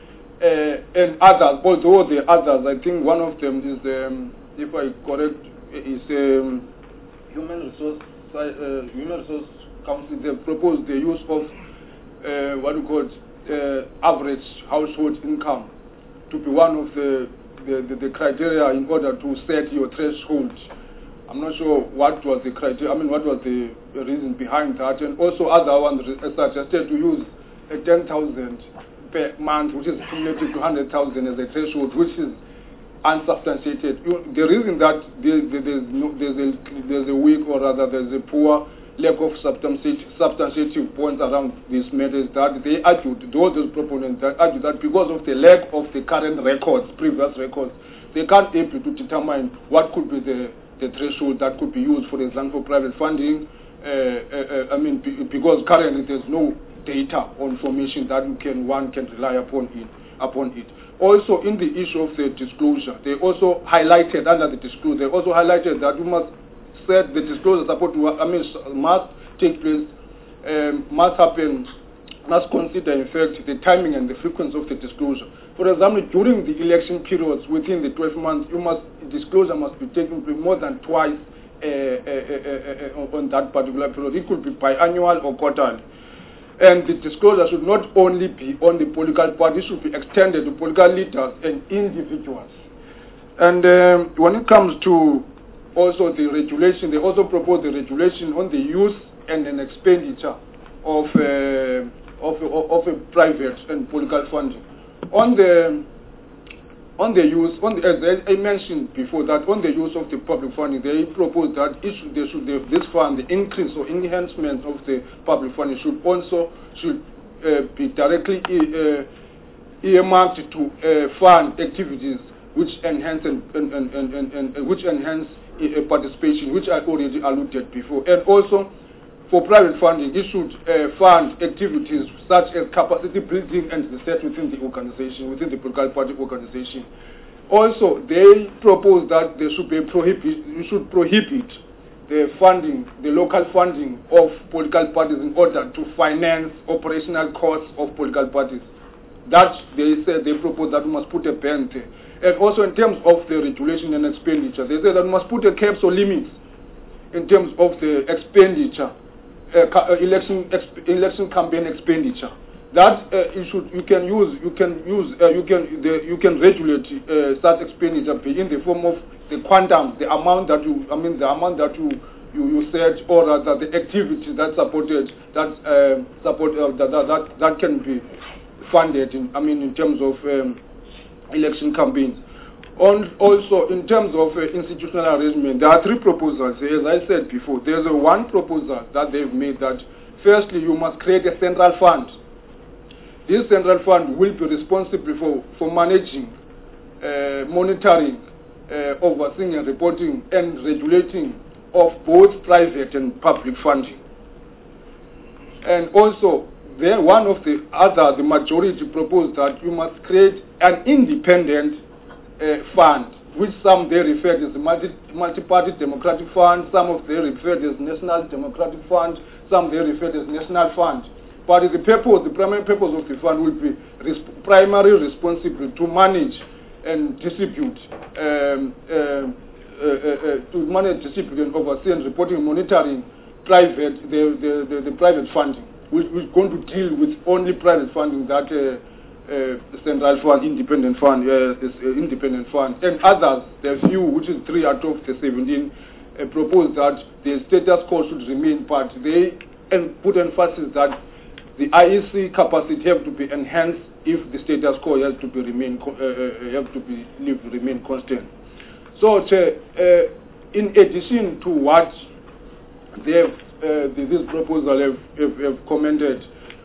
[SPEAKER 11] uh, and others. Although the others, I think one of them is, um, if I correct, is um, human resource. Uh, Human Resource Council, they proposed the use of uh, what we call uh, average household income to be one of the the, the the criteria in order to set your threshold. I'm not sure what was the criteria, I mean what was the reason behind that, and also other ones suggested to use uh, ten thousand per month, which is cumulative to one hundred thousand as a threshold, which is unsubstantiated. You, the reason that there, there, there's, no, there's, a, there's a weak, or rather there's a poor lack of substantiative, substantiative points around this matter is that they argued, those proponents that argue that because of the lack of the current records, previous records, they can't be able to determine what could be the, the threshold that could be used, for example, for private funding. Uh, uh, uh, I mean, because currently there's no data or information that you can, one can rely upon it. Upon it. Also, in the issue of the disclosure, they also highlighted under the disclosure, they also highlighted that we must set the disclosure support to, I mean, must take place, um, must happen, must consider, in fact, the timing and the frequency of the disclosure. For example, during the election periods within the twelve months, you must disclosure must be taken place more than twice uh, uh, uh, uh, on that particular period. It could be biannual or quarterly. And the disclosure should not only be on the political party, it should be extended to political leaders and individuals. And um, when it comes to also the regulation, they also propose the regulation on the use and an expenditure of, uh, of, of, of a private and political funding. On the On the use, on the, as I mentioned before, that on the use of the public funding, they propose that it should, they should, they, this fund, the increase or enhancement of the public funding should also should uh, be directly uh, earmarked to uh, fund activities which enhance and, and, and, and, and, and which enhance uh, participation, which I already alluded before, and also for private funding, it should uh, fund activities such as capacity building and research within the organization, within the political party organization. Also, they propose that there should be prohibit, you should prohibit the funding, the local funding of political parties in order to finance operational costs of political parties. That they said they propose that we must put a ban there. And also in terms of the regulation and expenditure, they said that we must put a caps or limits in terms of the expenditure. Uh, uh, election exp election campaign expenditure. That uh, you should you can use you can use uh, you can the, you can regulate uh, such expenditure in the form of the quantum, the amount that you I mean the amount that you you, you set, or rather the activities that supported that uh, support uh, that, that that that can be funded in I mean in terms of um, election campaigns. On also, in terms of uh, institutional arrangement, there are three proposals. As I said before, there's a one proposal that they've made that, firstly, you must create a central fund. This central fund will be responsible for, for managing, uh, monitoring, uh, overseeing and reporting and regulating of both private and public funding. And also, then one of the other, the majority proposed that you must create an independent Uh, fund, which some they refer to as the multi, multi-party democratic fund, some of they refer to as national democratic fund, some they refer to as national fund. But the purpose, the primary purpose of the fund will be resp primarily responsible to manage and distribute, um, uh, uh, uh, uh, to manage, distribute and oversee and reporting and monitoring private, the, the, the, the private funding. We, we're going to deal with only private funding that uh, Uh, central fund, independent fund, uh, this, uh, independent fund, and others, there are few, which is three out of the seventeen, uh, propose that the status quo should remain, but they and put emphasis that the I E C capacity have to be enhanced if the status quo has to be remain uh, uh, have to be live, remain constant. So, uh, uh, in addition to what they have, uh, this proposal have, have, have commented.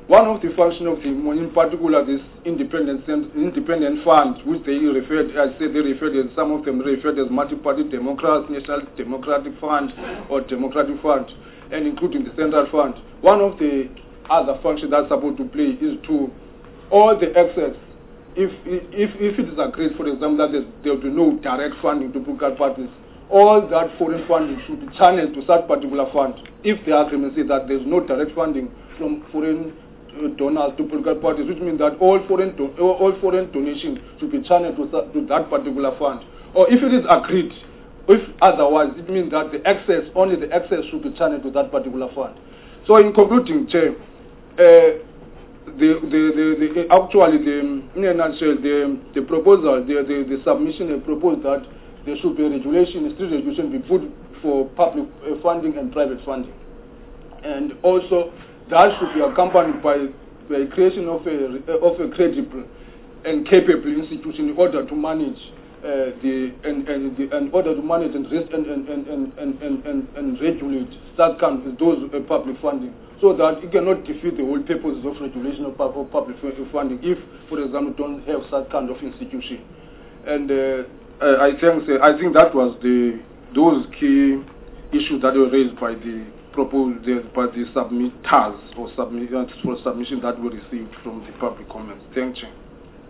[SPEAKER 11] one of the functions of the, in particular, this independent independent fund, which they referred, I said they referred, as some of them referred as multi-party Democrats, National Democratic Fund, or Democratic Fund, and including the Central Fund. One of the other functions that's supposed to play is to all the excess. If if if it is agreed, for example, that there will be no direct funding to political parties, all that foreign funding should be channeled to such particular fund. If the agreement says that there is no direct funding from foreign donors to political parties, which means that all foreign do all foreign donations should be channeled to, to that particular fund. Or if it is agreed, if otherwise, it means that the excess, only the excess should be channeled to that particular fund. So in concluding, Chair, uh, the, the, the, the, actually, the, in a nutshell, the, the proposal, the, the, the submission uh, proposed that there should be a regulation, a strict regulation be put for public uh, funding and private funding. And also, that should be accompanied by the creation of a, of a credible and capable institution in order to manage uh, the and, and the, in order to manage and rest and and, and, and, and, and, and regulate that kind of those uh, public funding, so that it cannot defeat the whole purposes of regulation of, of public funding if, for example, don't have that kind of institution. And uh, I think I think that was the those key issues that were raised by the proposed by the submitters or submitters for submission that we received from the public comments. Thank you.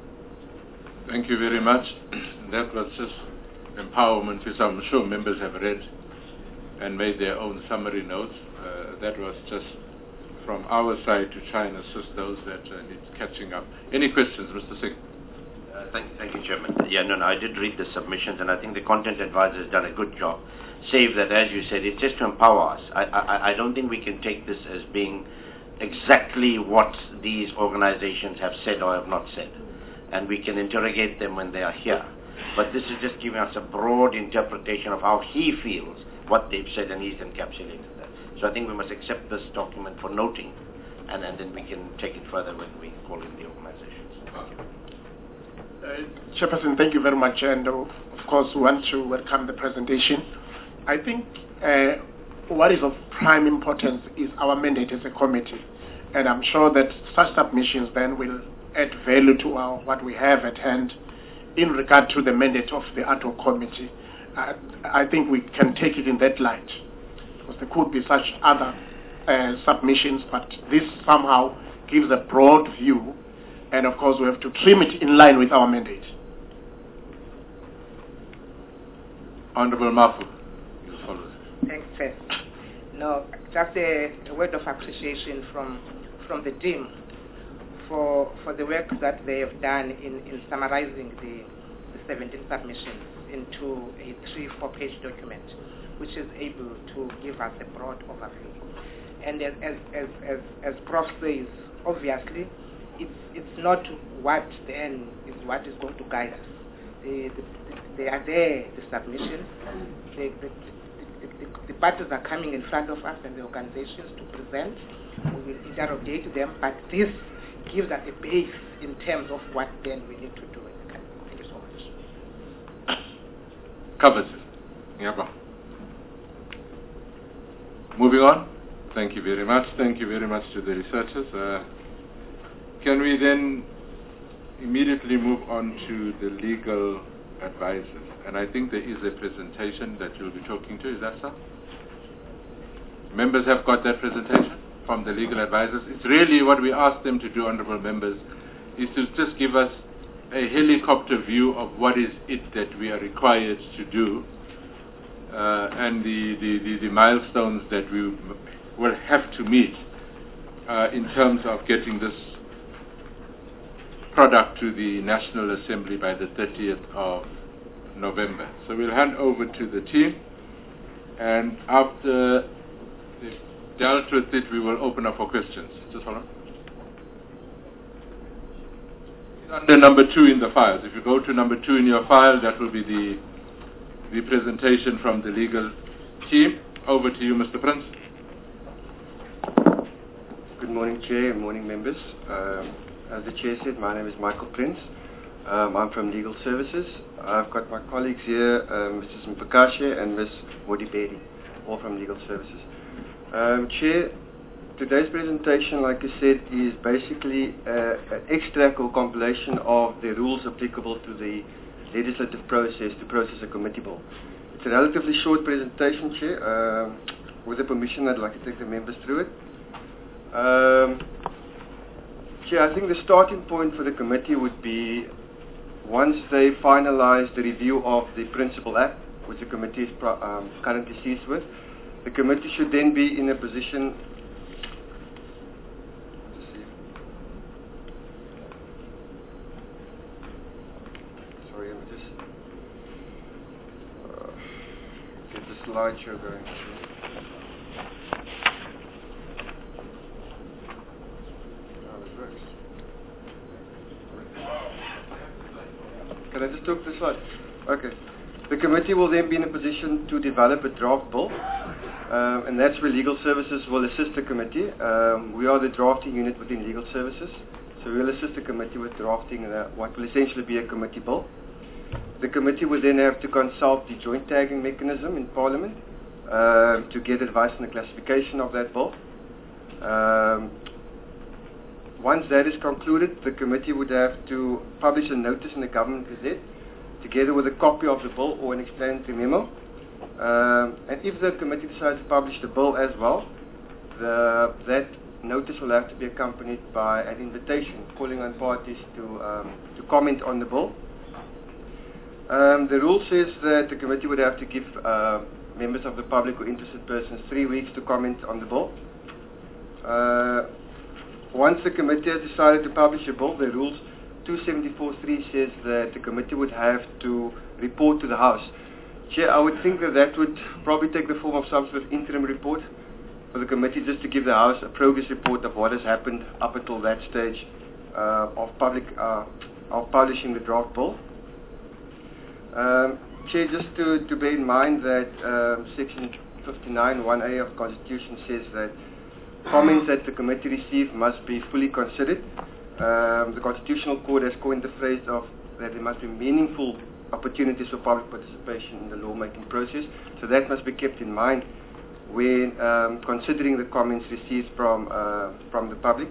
[SPEAKER 1] Thank you very much. That was just empowerment, which I'm sure members have read and made their own summary notes. Uh, that was just from our side to try and assist those that uh, need catching up. Any questions, Mister Singh?
[SPEAKER 8] Uh, thank, thank you, Chairman. Yeah, no, no, I did read the submissions, and I think the content advisor has done a good job. Save that, as you said, it's just to empower us. I, I, I don't think we can take this as being exactly what these organizations have said or have not said. And we can interrogate them when they are here. But this is just giving us a broad interpretation of how he feels what they've said, and he's encapsulated that. So I think we must accept this document for noting, and, and then we can take it further when we call in the organizations. Thank you.
[SPEAKER 7] Uh, Chairperson, thank you very much, and uh, of course we want to welcome the presentation. I think uh, what is of prime importance is our mandate as a committee, and I'm sure that such submissions then will add value to our, what we have at hand in regard to the mandate of the ad hoc committee. Uh, I think we can take it in that light, because there could be such other uh, submissions, but this somehow gives a broad view, and of course we have to trim it in line with our mandate.
[SPEAKER 1] Honorable Mafu.
[SPEAKER 6] Thanks, Chair. No, just a, a word of appreciation from from the team for for the work that they have done in, in summarizing the, the seventeen submissions into a three, four-page document, which is able to give us a broad overview. And as as as as, as Prof says, obviously, it's it's not what then is what is going to guide us. The, the, the, they are there, the submissions. The, the, the, the, the parties are coming in front of us and the organizations to present. We will interrogate them, but this gives us a base in terms of what then we need to do. Thank you so much.
[SPEAKER 1] Covers it. Yeah. Moving on. Thank you very much. Thank you very much to the researchers. Uh, can we then immediately move on to the legal advisors? And I think there is a presentation that you'll be talking to. Is that so? Members have got that presentation from the legal advisors. It's really what we asked them to do, honorable members, is to just give us a helicopter view of what is it that we are required to do, uh, and the, the, the, the milestones that we will have to meet uh, in terms of getting this product to the National Assembly by the thirtieth of November. So we'll hand over to the team, and after they've dealt with it, we will open up for questions. Just hold on. Under number two in the files. If you go to number two in your file, that will be the the presentation from the legal team. Over to you, Mister Prince.
[SPEAKER 12] Good morning, Chair, and morning, members. Um, as the Chair said, my name is Michael Prince. Um, I'm from Legal Services. I've got my colleagues here, uh, Mister Mpakashe and Miz Modibedi, all from Legal Services. Um, Chair, today's presentation, like I said, is basically uh, an extract or compilation of the rules applicable to the legislative process to process a committee bill. It's a relatively short presentation, Chair. Uh, with the permission, I'd like to take the members through it. Um, Chair, I think the starting point for the committee would be once they finalize the review of the Principal Act, which the committee is pro um, currently seized with, the committee should then be in a position sorry, let me just uh, get the slideshow going. Can I just talk this slide? Okay. The committee will then be in a position to develop a draft bill, um, and that's where Legal Services will assist the committee. Um, we are the drafting unit within Legal Services, so we will assist the committee with drafting uh, what will essentially be a committee bill. The committee will then have to consult the joint tagging mechanism in Parliament uh, to get advice on the classification of that bill. Um, Once that is concluded, the committee would have to publish a notice in the Government Gazette, together with a copy of the bill or an explanatory memo. Um, and if the committee decides to publish the bill as well, the, that notice will have to be accompanied by an invitation calling on parties to, um, to comment on the bill. Um, the rule says that the committee would have to give uh, members of the public or interested persons three weeks to comment on the bill. Uh, Once the committee has decided to publish a bill, the rules two seventy-four point three says that the committee would have to report to the House. Chair, I would think that that would probably take the form of some sort of interim report for the committee, just to give the House a progress report of what has happened up until that stage uh, of public uh, of publishing the draft bill. Um, Chair, just to, to bear in mind that uh, Section fifty-nine one A of the Constitution says that comments that the committee receive must be fully considered. Um, the Constitutional Court has coined the phrase of that there must be meaningful opportunities for public participation in the lawmaking process. So that must be kept in mind when um, considering the comments received from uh, from the public.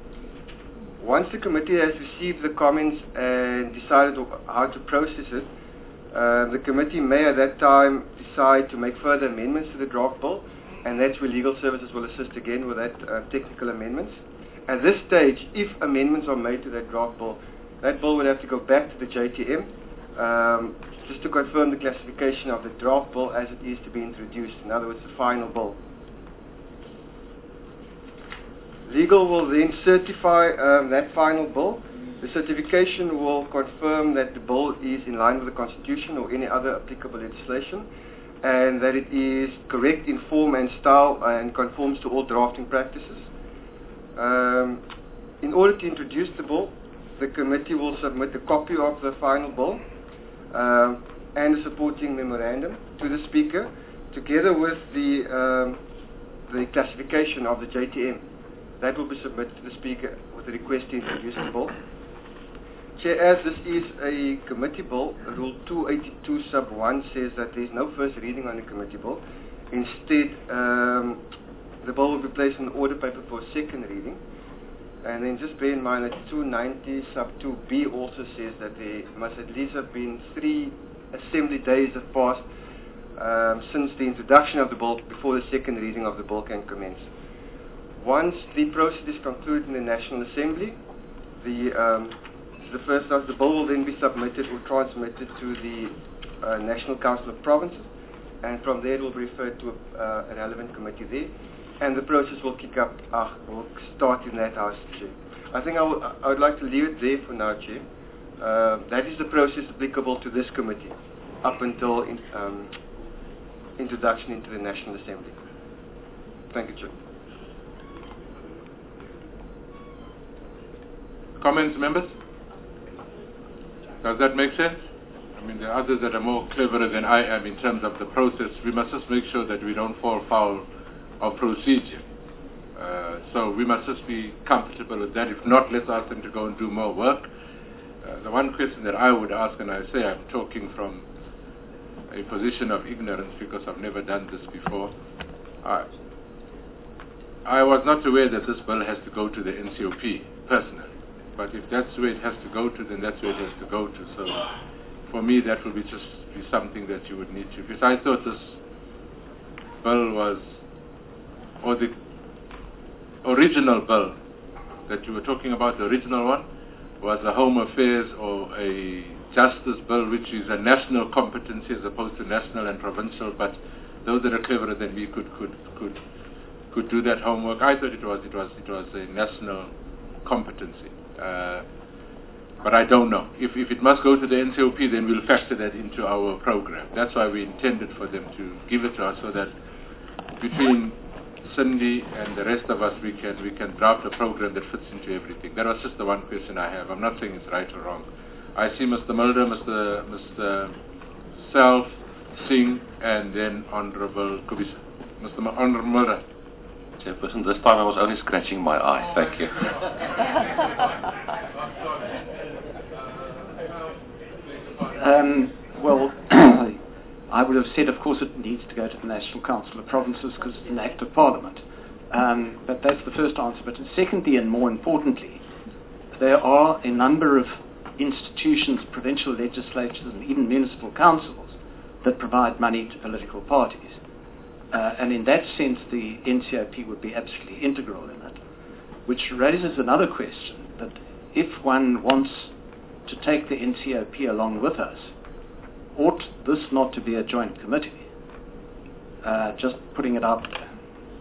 [SPEAKER 12] Once the committee has received the comments and decided how to process it, uh, the committee may at that time decide to make further amendments to the draft bill, and that's where Legal Services will assist again with that uh, technical amendments. At this stage, if amendments are made to that draft bill, that bill would have to go back to the J T M um, just to confirm the classification of the draft bill as it is to be introduced, in other words, the final bill. Legal will then certify um, that final bill. The certification will confirm that the bill is in line with the Constitution or any other applicable legislation, and that it is correct in form and style and conforms to all drafting practices. Um, in order to introduce the bill, the committee will submit a copy of the final bill um, and a supporting memorandum to the Speaker, together with the, um, the classification of the J T M. That will be submitted to the Speaker with a request to introduce the bill. Chair, as this is a committee bill, Rule two eighty-two sub one says that there is no first reading on a committee bill. Instead, um, the bill will be placed in the order paper for a second reading. And then just bear in mind that two ninety sub two B also says that there must at least have been three assembly days have passed um, since the introduction of the bill before the second reading of the bill can commence. Once the process is concluded in the National Assembly, the um, the first time the bill will then be submitted or transmitted to the uh, National Council of Provinces, and from there it will be referred to a, uh, a relevant committee there, and the process will kick up, uh, will start in that House, Chair. I think I, will, I would like to leave it there for now, Chair. Uh, that is the process applicable to this committee up until in, um, introduction into the National Assembly. Thank you, Chair.
[SPEAKER 1] Comments, members? Does that make sense? I mean, there are others that are more cleverer than I am in terms of the process. We must just make sure that we don't fall foul of procedure. Uh, so we must just be comfortable with that. If not, let's ask them to go and do more work. Uh, the one question that I would ask, and I say I'm talking from a position of ignorance because I've never done this before. Uh, I was not aware that this bill has to go to the N C O P, personally. But if that's where it has to go to, then that's where it has to go to. So for me, that would be just be something that you would need to, because I thought this bill was, or the original bill that you were talking about, the original one, was a Home Affairs or a Justice bill, which is a national competency as opposed to national and provincial. But those that are cleverer than me could could could could do that homework. I thought it was it was it was a national competency. Uh, but I don't know. If if it must go to the N C O P, then we'll factor that into our program. That's why we intended for them to give it to us, so that between Cindy and the rest of us, we can we can draft a program that fits into everything. That was just the one question I have. I'm not saying it's right or wrong. I see Mister Mulder, Mister Mister Self, Singh, and then Honorable Kubisa. Mister M- Honorable Mulder.
[SPEAKER 5] Chairperson, this time I was only scratching my eye. Thank you.
[SPEAKER 3] um, well, I would have said, of course, it needs to go to the National Council of Provinces because it's an act of Parliament. Um, but that's the first answer. But secondly, and more importantly, there are a number of institutions, provincial legislatures, and even municipal councils that provide money to political parties. Uh, and in that sense, the N C O P would be absolutely integral in it, which raises another question, that if one wants to take the N C O P along with us, ought this not to be a joint committee? Uh, just putting it out there.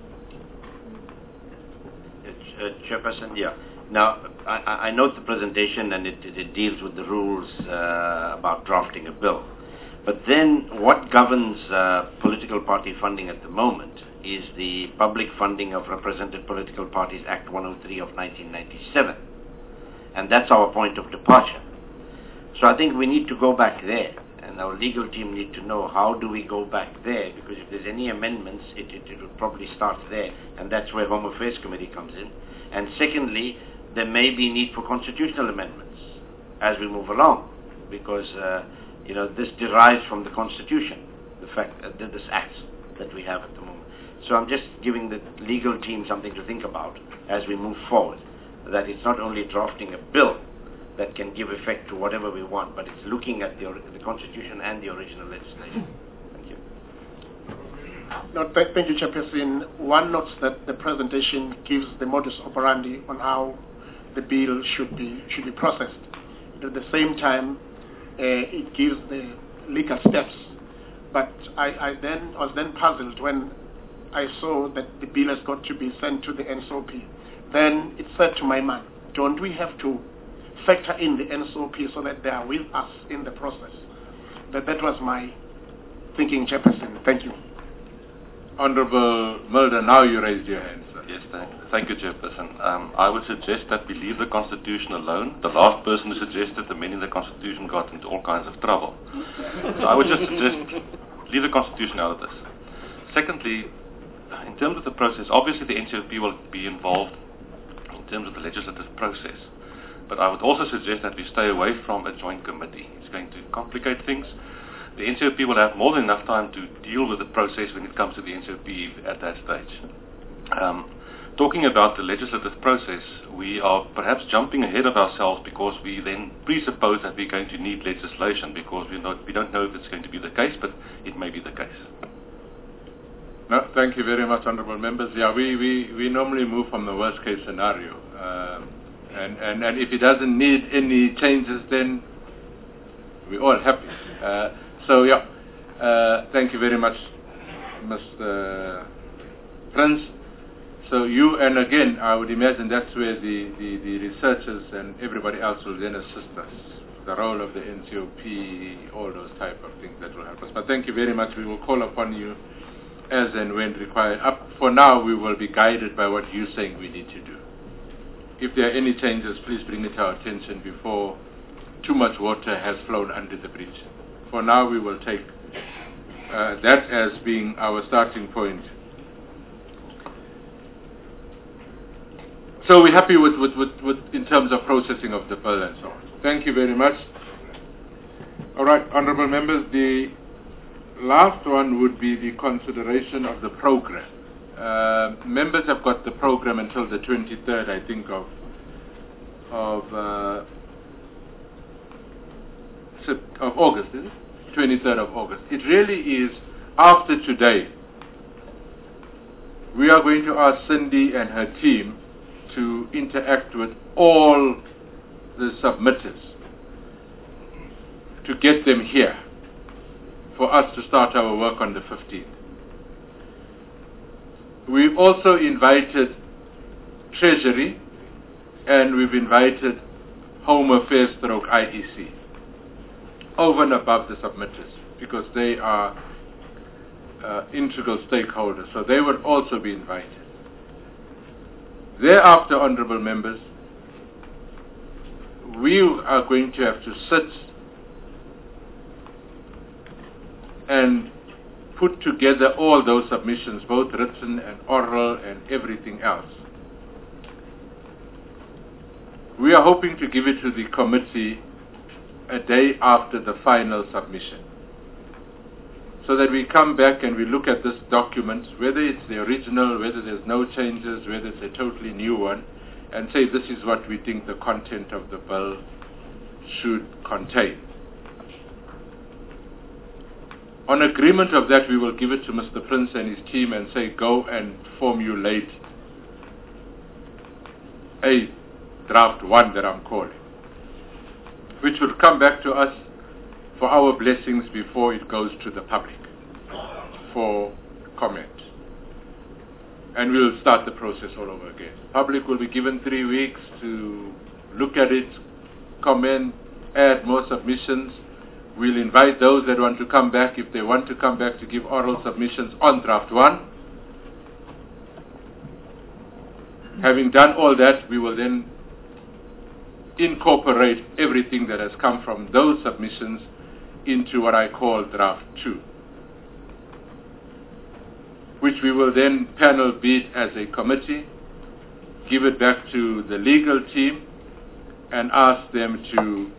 [SPEAKER 8] Uh, Chairperson, yeah. Now, I, I note the presentation, and it, it, it deals with the rules uh, about drafting a bill. But then what governs uh, political party funding at the moment is the Public Funding of Represented Political Parties Act one oh three of nineteen ninety-seven. And that's our point of departure. So I think we need to go back there. And our legal team need to know how do we go back there, because if there's any amendments, it, it, it will probably start there. And that's where Home Affairs Committee comes in. And secondly, there may be need for constitutional amendments as we move along, because uh, you know, this derives from the Constitution, the fact that this Act that we have at the moment. So I'm just giving the legal team something to think about as we move forward, that it's not only drafting a bill that can give effect to whatever we want, but it's looking at the, the Constitution and the original legislation. Thank you.
[SPEAKER 7] No, th- thank you, Chairperson. One notes that the presentation gives the modus operandi on how the bill should be should be processed. At the same time, Uh, it gives the legal steps, but I, I then was then puzzled when I saw that the bill has got to be sent to the N C O P. Then it said to my mind, don't we have to factor in the N C O P so that they are with us in the process? That that was my thinking, Chairperson. Thank you.
[SPEAKER 1] Honorable Mulder, now you raised your hand, sir.
[SPEAKER 5] Yes, thank, thank you, Chairperson. Um, I would suggest that we leave the Constitution alone. The last person who suggested amending the Constitution got into all kinds of trouble. So I would just suggest leave the Constitution out of this. Secondly, in terms of the process, obviously the N C O P will be involved in terms of the legislative process. But I would also suggest that we stay away from a joint committee. It's going to complicate things. The N C O P will have more than enough time to deal with the process when it comes to the N C O P at that stage. Um, talking about the legislative process, we are perhaps jumping ahead of ourselves because we then presuppose that we're going to need legislation, because we, not, we don't know if it's going to be the case, but it may be the case.
[SPEAKER 1] No, thank you very much, honourable members. Yeah, we, we, we normally move from the worst case scenario. Um, and, and, and if it doesn't need any changes, then we're all happy. Uh, so, yeah, uh, thank you very much, Mister Prince. So you, and again, I would imagine that's where the, the, the researchers and everybody else will then assist us. The role of the N C O P, all those type of things that will help us. But thank you very much. We will call upon you as and when required. Up for now, we will be guided by what you're saying we need to do. If there are any changes, please bring it to our attention before too much water has flown under the bridge. For now, we will take uh, that as being our starting point. So we're happy with, with, with, with in terms of processing of the bill and so on. Thank you very much. All right, honourable members, the last one would be the consideration of the program. Uh, members have got the program until the twenty-third, I think, of of uh, of August, is it? twenty-third of August. It really is after today. We are going to ask Cindy and her team to interact with all the submitters to get them here for us to start our work on the fifteenth. We've also invited Treasury and we've invited Home Affairs stroke I E C over and above the submitters because they are uh, integral stakeholders, so they would also be invited. Thereafter, honorable members, we are going to have to sit and put together all those submissions, both written and oral and everything else. We are hoping to give it to the committee a day after the final submission, so that we come back and we look at this document, whether it's the original, whether there's no changes, whether it's a totally new one, and say this is what we think the content of the bill should contain. On agreement of that, we will give it to Mister Prince and his team and say, go and formulate a draft one that I'm calling, which will come back to us for our blessings before it goes to the public for comment. And we'll start the process all over again. Public will be given three weeks to look at it, comment, add more submissions. We'll invite those that want to come back, if they want to come back, to give oral submissions on draft one. Having done all that, we will then incorporate everything that has come from those submissions into what I call draft two, which we will then panel beat as a committee, give it back to the legal team, and ask them to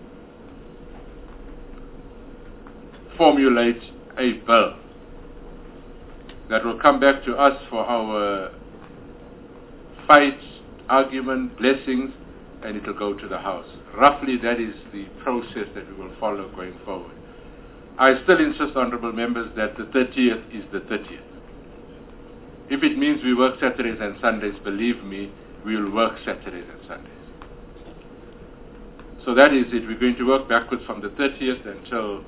[SPEAKER 1] formulate a bill that will come back to us for our fights, argument, blessings, and it will go to the House. Roughly, that is the process that we will follow going forward. I still insist, honorable members, that the thirtieth is the thirtieth. If it means we work Saturdays and Sundays, believe me, we will work Saturdays and Sundays. So that is it. We're going to work backwards from the thirtieth until,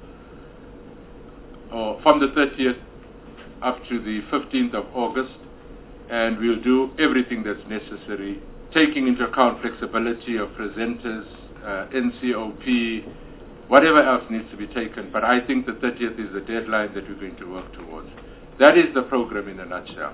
[SPEAKER 1] or from the thirtieth up to the fifteenth of August, and we'll do everything that's necessary, taking into account flexibility of presenters, uh, N C O P, whatever else needs to be taken. But I think the thirtieth is the deadline that we're going to work towards. That is the program in a nutshell.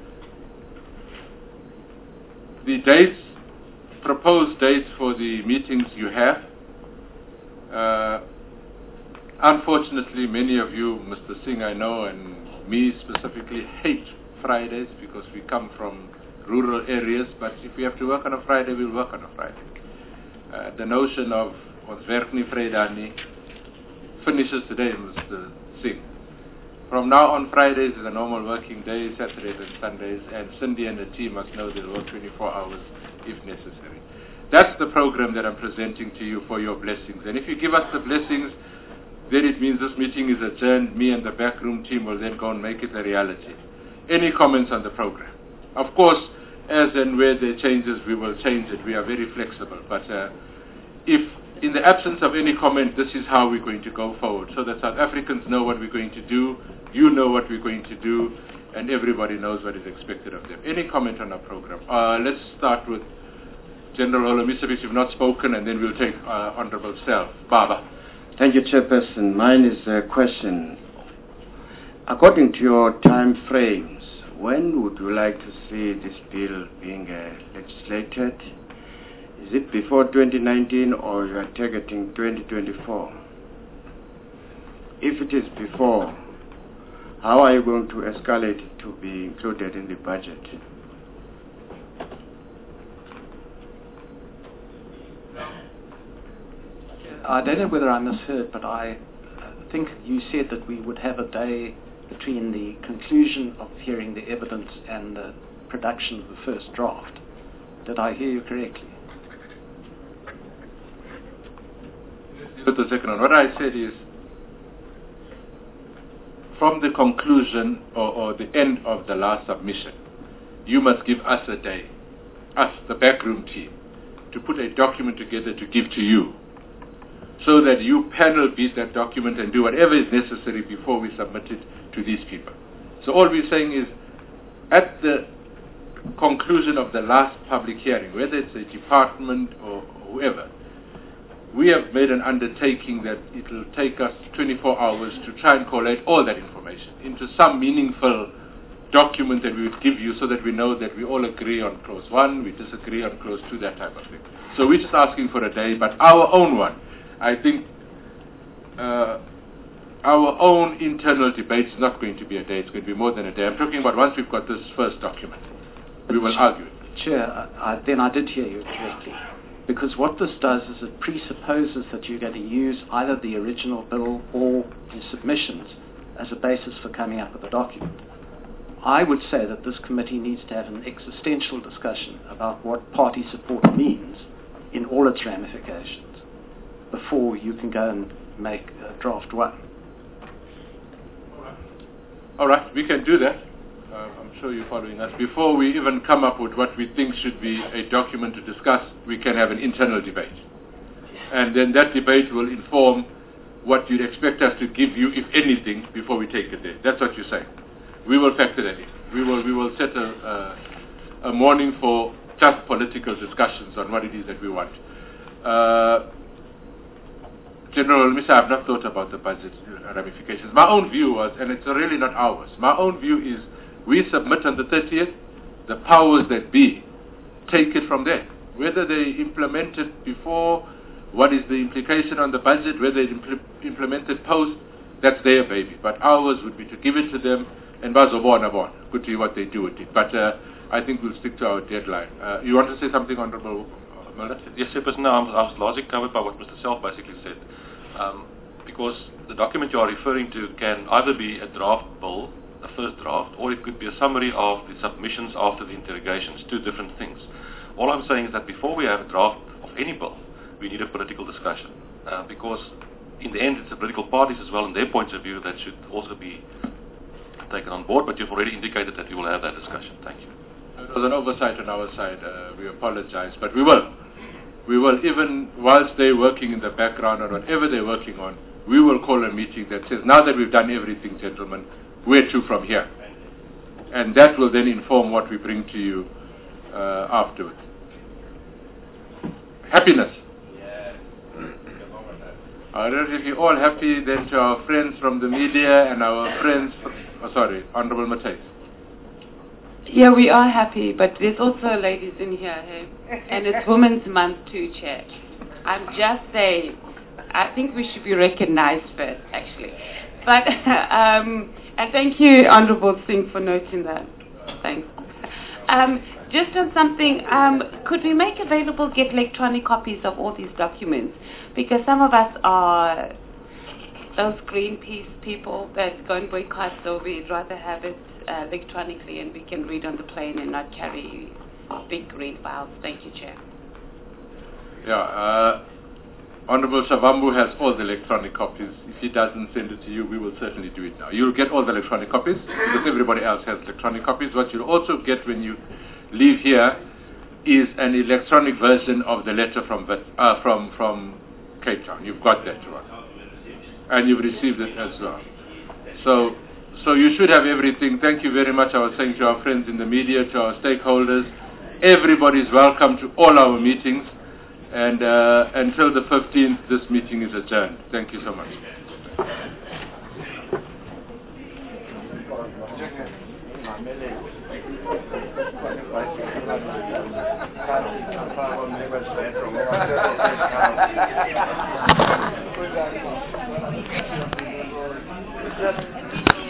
[SPEAKER 1] The dates, proposed dates for the meetings you have. Uh, unfortunately, many of you, Mister Singh, I know, and me specifically, hate Fridays because we come from rural areas, but if we have to work on a Friday, we'll work on a Friday. Uh, the notion of ons werk nie Vrydag nie finishes today, Mister Singh. From now on, Fridays is a normal working day, Saturdays and Sundays, and Cindy and the team must know they'll work twenty-four hours if necessary. That's the program that I'm presenting to you for your blessings. And if you give us the blessings, then it means this meeting is adjourned. Me and the backroom team will then go and make it a reality. Any comments on the program? Of course, as and where there are changes, we will change it. We are very flexible. But uh, if in the absence of any comment, this is how we're going to go forward, so that South Africans know what we're going to do, you know what we're going to do, and everybody knows what is expected of them. Any comment on our program? Uh, let's start with General Olomisevich, you've not spoken, and then we'll take uh, Honorable Self. Baba.
[SPEAKER 13] Thank you, Chairperson. Mine is a question. According to your time frames, when would you like to see this bill being uh, legislated? Is it before twenty nineteen or you are targeting twenty twenty-four? If it is before, how are you going to escalate it to be included in the budget?
[SPEAKER 3] I don't know whether I misheard, but I think you said that we would have a day between the conclusion of hearing the evidence and the production of the first draft. Did I hear you correctly?
[SPEAKER 1] But the second one, what I said is, from the conclusion or, or the end of the last submission, you must give us a day, us, the backroom team, to put a document together to give to you, so that you panel beat that document and do whatever is necessary before we submit it to these people. So all we're saying is, at the conclusion of the last public hearing, whether it's a department or whoever, we have made an undertaking that it will take us twenty-four hours to try and collate all that information into some meaningful document that we would give you, so that we know that we all agree on clause one, we disagree on clause two, that type of thing. So we're just asking for a day, but our own one, I think uh, our own internal debate is not going to be a day, it's going to be more than a day. I'm talking about once we've got this first document, we will argue it.
[SPEAKER 3] Chair, I, then I did hear you correctly. Because what this does is it presupposes that you're going to use either the original bill or the submissions as a basis for coming up with a document. I would say that this committee needs to have an existential discussion about what party support means in all its ramifications before you can go and make uh, draft one.
[SPEAKER 1] All right, we can do that. Uh, I'm sure you're following us. Before we even come up with what we think should be a document to discuss, we can have an internal debate. And then that debate will inform what you'd expect us to give you, if anything, before we take it there. That's what you're saying. We will factor that in. We will, we will set a, a, a morning for just political discussions on what it is that we want. Uh, General Mister I have not thought about the budget ramifications. My own view was, and it's really not ours, my own view is, we submit on the thirtieth, the powers that be take it from there. Whether they implement it before, what is the implication on the budget, whether they impl implement it post, that's their baby. But ours would be to give it to them, and bazobona bona, good to what they do with it. But uh, I think we'll stick to our deadline. Uh, you want to say something, Honourable Mulder?
[SPEAKER 5] Yes, Chairperson, no, I was largely covered by what Mister Self basically said. Um, because the document you are referring to can either be a draft bill, a first draft, or it could be a summary of the submissions after the interrogations, two different things. All I'm saying is that before we have a draft of any bill, we need a political discussion, uh, because in the end it's the political parties as well and their points of view that should also be taken on board, but you've already indicated that you will have that discussion. Thank you.
[SPEAKER 1] It was an oversight on our side, uh, we apologize, but we will. We will, even whilst they're working in the background on whatever they're working on, we will call a meeting that says, now that we've done everything, gentlemen, where to from here? And that will then inform what we bring to you uh, afterwards. Happiness. Yeah. I don't know if you're all happy, then to our friends from the media and our friends, oh, sorry, Honourable Matthys.
[SPEAKER 4] Yeah, we are happy, but there's also ladies in here, hey? And it's Women's Month too, Chair. I'm just saying, I think we should be recognized first, actually. But, um, and thank you, Honourable Singh, for noting that. Thanks. Um, just on something, um, could we make available, get electronic copies of all these documents? Because some of us are those Greenpeace people that go and boycott, so we'd rather have it uh, electronically and we can read on the plane and not carry big green files. Thank you, Chair.
[SPEAKER 1] Yeah, uh, Honourable Shavambu has all the electronic copies. If he doesn't send it to you, we will certainly do it now. You'll get all the electronic copies because everybody else has electronic copies. What you'll also get when you leave here is an electronic version of the letter from uh, from from Cape Town. You've got that one, and you've received it as well. So, so you should have everything. Thank you very much. I was saying to our friends in the media, to our stakeholders, everybody is welcome to all our meetings. And uh, until the fifteenth, this meeting is adjourned. Thank you so much.
[SPEAKER 12] Just